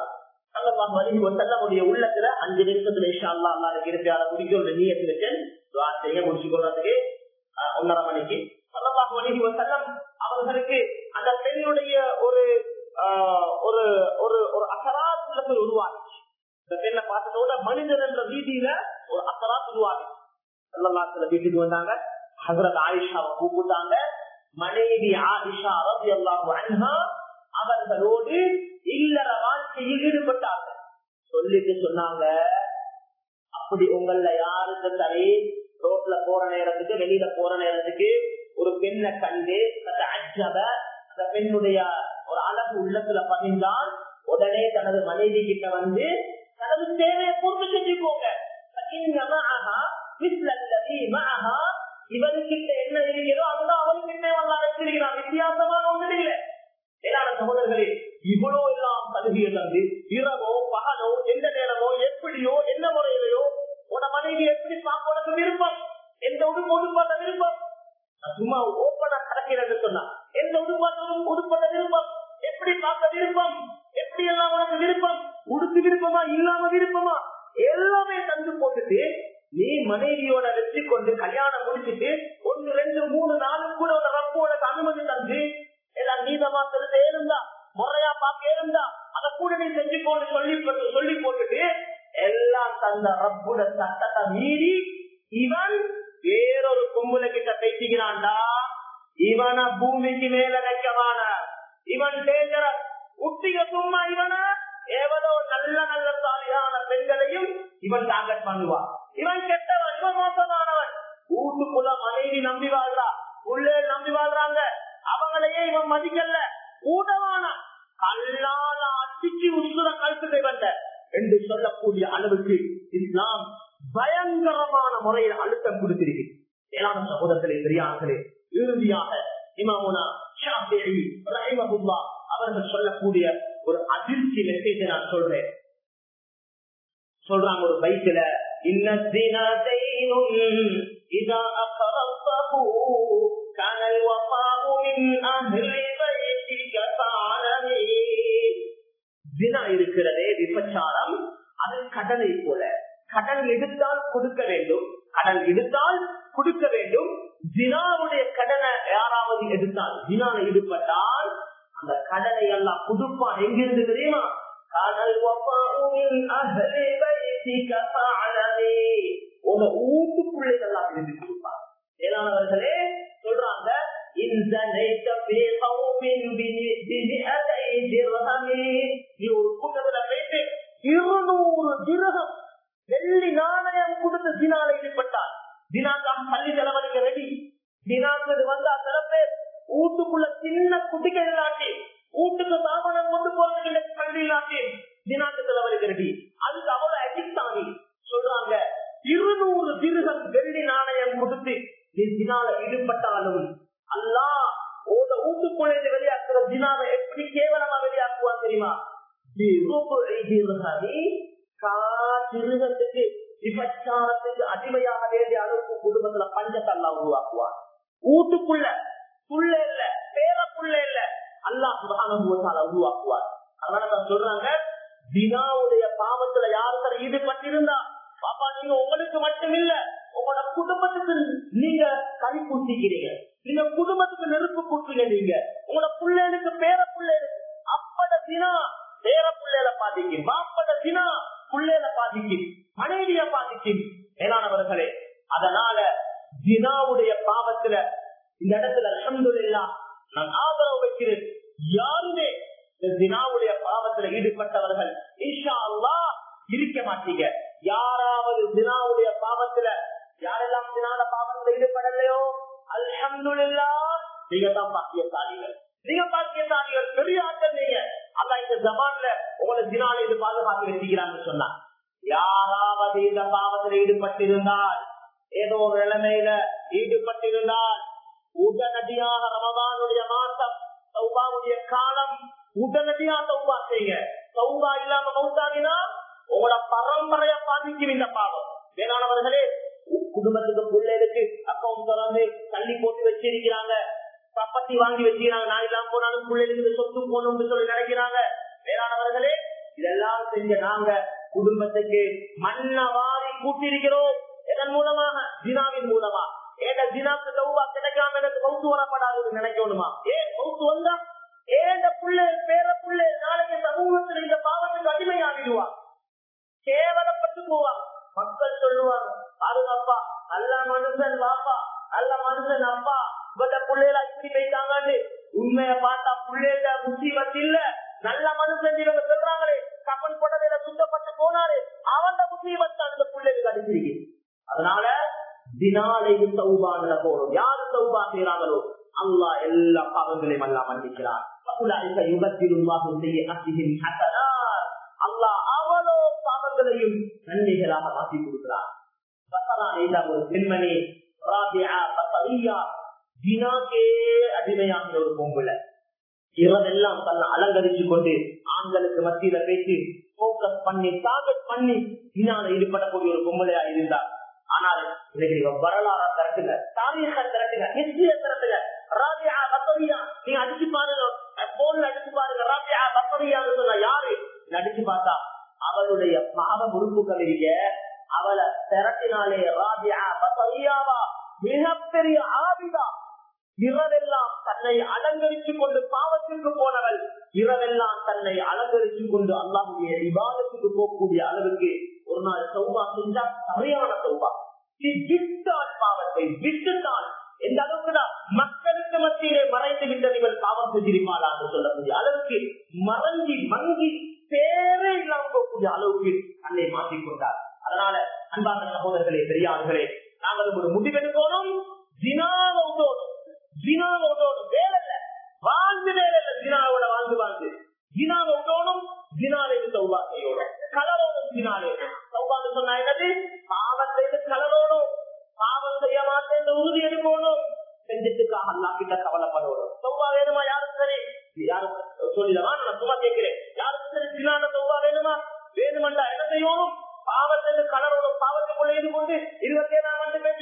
நல்ல உள்ளத்துல அஞ்சு நிமிஷத்துல இன்ஷா அல்லாஹ் அல்லாஹ்வுக்கு இருக்கையால குடிக்க நீயத்து வச்சேன் துஆ செய்ய முடிச்சு கொள்றதுக்கு ஒன்னரை மணிக்கு ஸல்லல்லாஹு அலைஹி வஸல்லம் அவர்களுக்கு அந்த பெண்ணுடைய ஒரு ஒரு ஒரு ஒரு அசராத் உள்ளத்தில் உருவாகிச்சு. இந்த பெண்ணை பார்த்ததோட மனிதன் என்ற ரீதியில ஒரு அசராத் உருவாகிச்சு. ஸல்லல்லாஹு அலைஹி வீட்டுக்கு வந்தாங்க. ஹஜ்ரத் ஆயிஷாவை கூப்பிட்டாங்க. மனைவி ஆயிஷா ரலியல்லாஹு அன்ஹா அவர்களோடு இல்லற வாழ்க்கையில் ஈடுபட்டார்கள். சொல்லிட்டு சொன்னாங்க, அப்படி உங்கள யாருக்கு சரி ரோட்ல போற நேரத்துக்கு வெளியில போற நேரத்துக்கு ஒரு பெண்ணை கண்டு அந்த பெண்ணுடைய ஒரு அழகு உள்ளத்துல பதிந்தால் உடனே தனது மனைவி கிட்ட வந்து தனது தேவையை பூர்த்தி செஞ்சுக்கோங்க. இவனுக்கிட்ட என்ன இருக்கிறதோ அதுதான் அவனுக்கிட்டே வந்தா வச்சிருக்கிறான். வித்தியாசமான ஒன்றும் இல்லை. மேலான சகோதரர்களே, இவ்வளவு எல்லாம் சலுகையை தந்து இரவோ பகலோ எந்த நேரமோ எப்படியோ என்ன முறையிலையோ உன மனைவி எப்படி பார்க்க உனக்கு விருப்பம், எந்த உடுப்பு உடுப்பாட்ட விருப்பம், சும்மா ஓப்பனா கடக்கிறது சொன்னா எந்த உடுப்பாட்டும் உடுப்பட்ட விருப்பம், எப்படி பார்க்க விருப்பம், எப்படி எல்லாம் உனக்கு விருப்பம், உடுப்பு விருப்பமா இல்லாம விருப்பமா எல்லாமே தந்து போட்டுட்டு நீ மனைவியோட வெற்றி கொண்டு கல்யாணம் முடிச்சுட்டு ஒன்னு ரெண்டு மூணு நாலு கூட ஒரு ரப்போட அனுமதி தந்து எல்லாம் நீதமா செலுத்த இருந்தா முறையா பார்க்க இருந்தா அதை கூட நீ செஞ்சு போட்டு சொல்லி சொல்லி போட்டுட்டு எல்லாம் தந்த ரப்புட சட்டத்தை மீறி இவன் வேறொரு கும்பல கிட்ட பேசிக்கிறான்டா. இவன பூமிக்கு மேல வைக்கமான இவன் டேஞ்சரஸ். உத்திக சும்மா இவன எவ்வளோ நல்ல நல்ல சாலியான பெண்களையும் இவன் டார்கெட் பண்ணுவான். இவன் கெட்டவன், இவன் மோசமானவன். வீட்டுக்குள்ள மனைவி நம்பி வாழ்றா, உள்ளே நம்பி வாழ்றாங்க, அவங்களையே இவன் மதிக்கல. ஊடவான கல்லால அடிச்சு உசுர கழுத்துக்கை வந்த என்று சொல்லக்கூடிய அளவுக்கு இஸ்லாம் பயங்கரமான முறையில் அழுத்தம் கொடுத்திருக்கு. ஏழாம் சகோதரர்களே பெரியார்களே, இறுதியாக இமாமுனா ஷாஃபிஈ ரஹிமஹுல்லாஹ் அவர்கள் சொல்லக்கூடிய ஒரு அதிர்ச்சி மெசேஜ் நான் சொல்றேன். சொல்றாங்க ஒரு பைக்ல இருக்கிறதே விபச்சாரம், அது கடலை போல. கடன் எடுத்தால் கொடுக்க வேண்டும், கடன் எடுத்தால் கொடுக்க வேண்டும். ஜினாவுடைய கடனை யாராவது எடுத்தால், ஜினால ஈடுபட்டால் அந்த கடனை எல்லாம் கொடுப்பான். எங்கிருந்து தெரியுமா? உங்க வீட்டுக்குள்ளே எல்லாம் இருந்து கொடுப்பான். ஏதானவர்களே சொல்றாங்க, ஒரு கூட்டத்துல போயிட்டு இருநூறு திரகம் வெள்ளி நாணயம் கொடுத்து தினால ஈடுபட்டார். தினாக்காக பள்ளி செலவழிக்க ரெடி. தினாக்கு வந்தா சில பேர் வீட்டுக்குள்ள சின்ன குட்டிகள் இல்லாட்டி வீட்டுக்கு சாமானம் கொண்டு போறதுக்கு பள்ளி இல்லாட்டி தினாக்கு செலவழிக்க ரெடி. அதுக்கு அவ்வளவு அடிக்ட் ஆகி சொல்றாங்க, இருநூறு திரகம் வெள்ளி நாணயம் கொடுத்து நீ தினால ஈடுபட்டாலும் அல்லாஹ் ஓட வீட்டுக்குள்ளே வெளியாக்குற தினாவை எப்படி கேவலமா வெளியாக்குவான் தெரியுமா? விபச்சாரத்தை பஞ்சத்தை அல்லாஹ் உருவாக்குவான். வீட்டுக்குள்ள புள்ள இல்ல, பேர புள்ள இல்ல, அல்லாஹ் சுப்ஹானஹு வ தஆலா உருவாக்குவார். அதனால சொல்றாங்க, தினாவுடைய பாவத்துல யாருக்கார ஈடுபட்டிருந்தா பாப்பா நீங்க உங்களுக்கு மட்டும் இல்ல, உங்களோட குடும்பத்துக்கு நீங்க கை பூசிக்கிறீங்க, நீங்க குடும்பத்துக்கு நெருப்பு கூட்டுறீங்க, நீங்க உங்களோட பிள்ளைகளுக்கு பேர பிள்ளைகளுக்கு அப்பட தினா பேர பிள்ளைகளை பாதிக்கும், பாப்பட தினா பிள்ளைகளை பாதிக்கும், மனைவிய பாதிக்கும். மேலானவர்களே, அதனால தினாவுடைய பாவத்துல இந்த இடத்துல அல்ஹம்துலில்லாஹ் நான் ஆதரவு வைக்கிறேன். யாருமே இந்த தினாவுடைய பாவத்துல ஈடுபட்டவர்கள் இன்ஷா அல்லாஹ் இருக்க மாட்டீங்க. யாராவது தினாவுடைய பாவத்துல, யாரெல்லாம் தினால பாவத்துல ஈடுபடலையோ அல்ஹம்துலில்லாஹ் நீங்க தான் பாக்கியசாலிகள், நீங்க பாக்கியசாலிகள், பெரிய ஆட்கள் நீங்க. அல்லாஹ் இந்த ஜமான்ல உங்களை தினால இது பாதுகாத்து வச்சுக்கிறான்னு சொன்னா, யாராவது இந்த பாவத்துல ஈடுபட்டிருந்தால், ஏதோ ஒரு நிலைமையில ஈடுபட்டிருந்தால் உடனடியாக ரமதானுடைய மாசம் தௌபாவுடைய காலம், உடனடியா தௌபா செய்யுங்க. தௌபா இல்லாம மௌத்தாகினா உங்களோட பரம்பரைய பாதிக்கும் இந்த பாவம். வேளாணவர்களே, குடும்பத்துக்கு பிள்ளைகளுக்கு அக்கௌண்ட் திறந்து தள்ளி போட்டு வச்சிருக்கிறாங்க, ப்ராப்பர்ட்டி வாங்கி வச்சுக்கிறாங்க, நான் இல்லாம போனாலும் பிள்ளைகளுக்கு சொத்து போகணும்னு சொல்லி நினைக்கிறாங்க. வேளாணவர்களே, இதெல்லாம் செஞ்ச நாங்க குடும்பத்துக்கு மண்ண வாரி கூட்டிருக்கிறோம். இதன் மூலமாக ஜினாவின் மூலமா ஏட ஜினாக்கு தௌபா கிடைக்காம எனக்கு மௌத்து வரப்படாது நினைக்கணுமா? ஏன் மௌத்து வந்தா ஏண்ட புள்ளை பேர புள்ளை நாளைக்கு சமூகத்தில் இந்த பாவத்துக்கு அடிமையாகிடுவான், கேவலப்பட்டு போவான். மக்கள் சொல்லுவாங்க, பாருங்கப்பா நல்ல மனுஷன் வாப்பா, நல்ல மனுஷன் அப்பா, இவட்ட பிள்ளைகள இப்படி போயிட்டாங்கன்னு. உண்மைய பார்த்தா பிள்ளைகள முசீபத் இல்ல, நல்ல மனுஷன் இவங்க சொல்றாங்களே, கப்பன் புடவையில சுத்தப்பட்டு போனாரு, அவன் முசீபத் அந்த பிள்ளைகளுக்கு அடிச்சிருக்கு. அதனால தினாலைக்கு தௌபான போறோம். யாரு தௌபா செய்யறாங்களோ அல்லாஹ் எல்லா பாவங்களையும் எல்லாம் மன்னிக்கிறார். அல்லாஹ் அவ்வளோ பாவங்களையும் நன்மைகளாக மாற்றி கொடுக்கிறார். ஒரு பெண்மணி அடிமையாக ஒரு பொம்புல இரவெல்லாம் தன்னை அலங்கரிச்சு கொண்டு ஆண்களுக்கு மத்தியில பேசி போக்கஸ் பண்ணி டார்கெட் பண்ணி தினால ஈடுபடக்கூடிய ஒரு பொம்பளையா இருந்தார். ஆனால் இன்னைக்கு வரலாறு திரட்டுங்க, தாரீக திரட்டுங்க, ஹிஸ்டரிய திரட்டுங்க. ராபியா பத்ரியா நீங்க அடிச்சு பாருங்க, போன்ல அடிச்சு பாருங்க, ராபியா பத்ரியான்னு சொன்னா யாரு அடிச்சு பார்த்தா அவளுடைய பாவ உறுப்புகள் இருக்க, அவளை திரட்டினாலே ராபியா பத்ரியாவா மிகப்பெரிய ஆபிதா. இரவெல்லாம் தன்னை அலங்கரிச்சு கொண்டு பாவத்திற்கு போனவள், இரவெல்லாம் தன்னை அலங்கரிச்சு கொண்டு அல்லாஹ்வுடைய இபாதத்துக்கு போகக்கூடிய அளவுக்கு ஒரு நாள் தௌபா செஞ்சா சரியான தௌபா. விட்டால் பாவத்தை விட்டுட்டால் எந்த அளவுக்கு மக்களுக்கு மத்தியிலே மறைந்து விட்டது இவள் பாவம் செஞ்சிருப்பாளா என்று சொல்லக்கூடிய அளவுக்கு மறஞ்சி மங்கி பேரே இல்லாமல் போகக்கூடிய அளவுக்கு தன்னை மாற்றிக்கொண்டார். அதனால அன்பான சகோதரர்களே, பெரியார்களே, நாங்கள் ஒரு முடிவெடுக்கணும். ஜினாவோடு ஜினாவோடு வேலை இல்ல, வாழ்ந்து வேலை இல்ல, ஜினாவோட வாழ்ந்து வாழ்ந்து ஜினாவோடும் ஜினாலே தௌபா செய்யணும், கலரோடும் ஜினாலே தௌபான்னு சொன்னா என்னது? பாவத்தை கலரோடும், பாவம் செய்ய மாட்டேன் உறுதி எடுக்கணும், செஞ்சதுக்காக அல்லாஹ் கிட்ட கவலைப்படணும். தௌபா வேணுமா? யாரும் சரி, யாரும் சொல்லிடவா, நான் சும்மா கேட்கிறேன், யாருக்கும் சரி ஜினான தௌபா வேணுமா? வேணுமல்ல, என்ன செய்யணும்? பாவத்தை கலரோடும், பாவத்துக்குள்ள இது கொண்டு இருபத்தி ஏழாம் ஆண்டு பேசி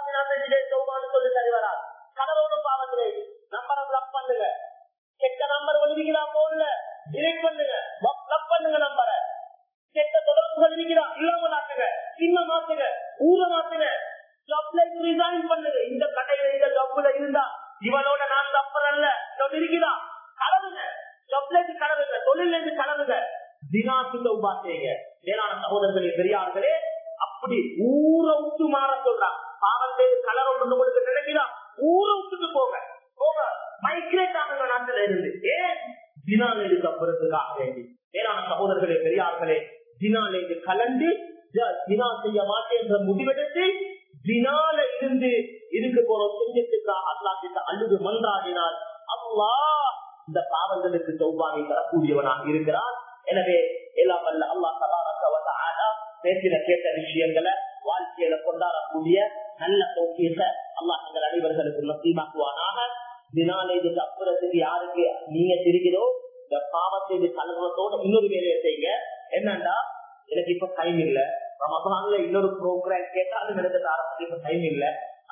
தௌபான்னு சொல்லி சரி வராது. கலரோடும் பாவத்திலே நம்பரை பிளாக் பண்ணுங்க, கெட்ட நம்பர் ஒழுங்கிங்களா போன்ல டிலீட் பண்ணுங்க, பிளாக் பண்ணுங்க நம்பரை. கெட்ட தொடர்புகள் இருக்கிறா இல்லாம மாத்துங்க, சின்ன மாத்துங்க, ஊர மாத்துங்க, ஜாப்ல ரிசைன் பண்ணுங்க. இந்த கடையில இந்த ஜாப்ல இருந்தா இவனோட நான் தப்பர் அல்ல இருக்கிறா, கலவுங்க, ஜாப்ல கலவுங்க, தொழில இருந்து கலவுங்க, தினாக்கு தௌபா செய்யுங்க. மேலான சகோதரர்களே, பெரியார்களே, அப்படி ஊரை விட்டு மாற சொல்றான். பாவத்தை கலர் உங்களுக்கு நினைக்கிறா, ஊரை விட்டுட்டு போக போக மைக்ரேட் ஆகுங்க நாட்டில இருந்து. ஏன்? தினாலேக்கு அப்புறத்துக்காக வேண்டி. மேலான சகோதரர்களே, பெரியார்களே, தினாலேக்கு கலந்து தினா செய்ய மாட்டேன் என்ற முடிவெடுத்து தினால இருந்து இதுக்கு போற செஞ்சத்துக்காக அல்லாஹ் கிட்ட அழுது மன்றாடினால் அல்லாஹ் இந்த பாவங்களுக்கு தௌபாவை தரக்கூடியவனாக இருக்கிறான். எனவே எல்லாம் அல்ல அல்லாஹ் தபாரக வ தஆலா பேசின கேட்ட விஷயங்களை வாழ்க்கையில கொண்டாடக்கூடிய நல்ல தௌஃபீக அல்லாஹ் எங்கள் அனைவர்களுக்கு நசீபாக்குவானாக. தினாலே இதுக்கு அப்புறத்துக்கு யாருக்கு நீங்க இருக்கிறோ இந்த பாவத்தை கலவரத்தோட இன்னொரு வேலையை செய்யுங்க. என்னன்னா, எனக்கு இப்ப டைம் இல்ல, ரமதான்ல இன்னொரு ப்ரோக்ராம் கேட்டாலும் எனக்கு ஆரம்பிச்சு இப்ப டைம் இல்ல,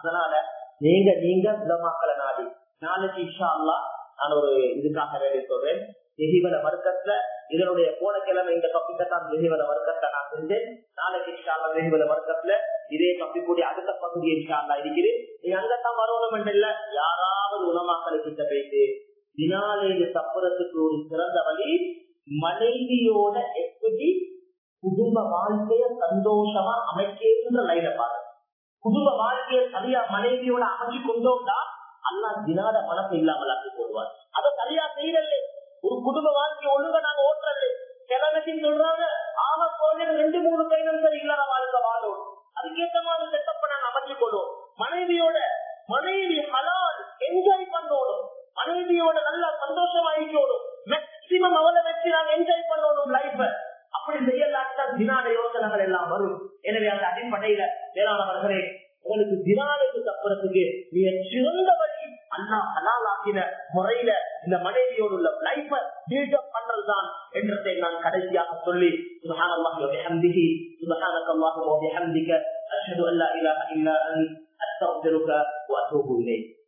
அதனால நீங்க நீங்க உலமாக்களை நாடி நாளைக்கு இன்ஷா அல்லாஹ் நான் ஒரு இதுக்காக வேண்டி சொல்றேன். எஹிவல வர்க்கத்துல இதனுடைய போன கிழமை இந்த கப்பித்தான் எஹிவல வர்க்கத்தை நான் செஞ்சேன். நாளைக்கு இன்ஷா அல்லாஹ் எஹிவல வர்க்கத்துல இதே கப்பி கூடிய அடுத்த பகுதி இன்ஷா அல்லாஹ் இருக்குது. நீங்க அங்கத்தான் வரணும் இல்ல, யாராவது உலமாக்களை கிட்ட போயிட்டு தினாலேது தப்புறதுக்கு ஒரு சிறந்த வழி மனைவியோட எப்படி குடும்ப வாழ்க்கைய சந்தோஷமா அமைக்கின்ற லைன பாருங்க. குடும்ப வாழ்க்கையை சரியா மனைவியோட அமைச்சு கொண்டோம்னா அல்லாஹ் தினாத மனசை இல்லாமல் ஆக்கி போடுவார். அதை சரியா செய்யறது ஒரு குடும்ப வாழ்க்கை ஒழுங்க நாங்க ஓட்டுறது கிழமைக்கு சொல்றாங்க. ஆக போன ரெண்டு மூணு கைகள் சரி இல்லாத வாழ்க்கை வாழும். அதுக்கேற்ற மாதிரி செட்டப்ப நாங்க அமைச்சு கொள்வோம். மனைவியோட மனைவி ஹலால் என்ஜாய் பண்ணோடும், மனைவியோட நல்லா சந்தோஷமாயிக்கோடும், மேக்சிமம் அவளை வச்சு நாங்க என்ஜாய் பண்ணணும் லைஃப. அப்படி செய்யலாத்தான் தினாத யோசனைகள் எல்லாம் வரும். எனவே அந்த அடிப்படையில வேளாணவர்களே, உங்களுக்கு தினாலுக்கு தப்புறதுக்கு மிக சிறந்த வழி அல்லாஹ் ஹலால் ஆக்கின முறையில இந்த மனைவியோடு உள்ள லைஃப பில்டப் பண்றதுதான் என்றதை நான் கடைசியாக சொல்லி சுப்ஹானல்லாஹி வ பிஹம்திஹி சுப்ஹானக்கல்லாஹு வ பிஹம்திக அஷ்ஹது அல்லா இலாஹா இல்லா அன்த அஸ்தக்ஃபிருக வ அத்தூபு இலைக்.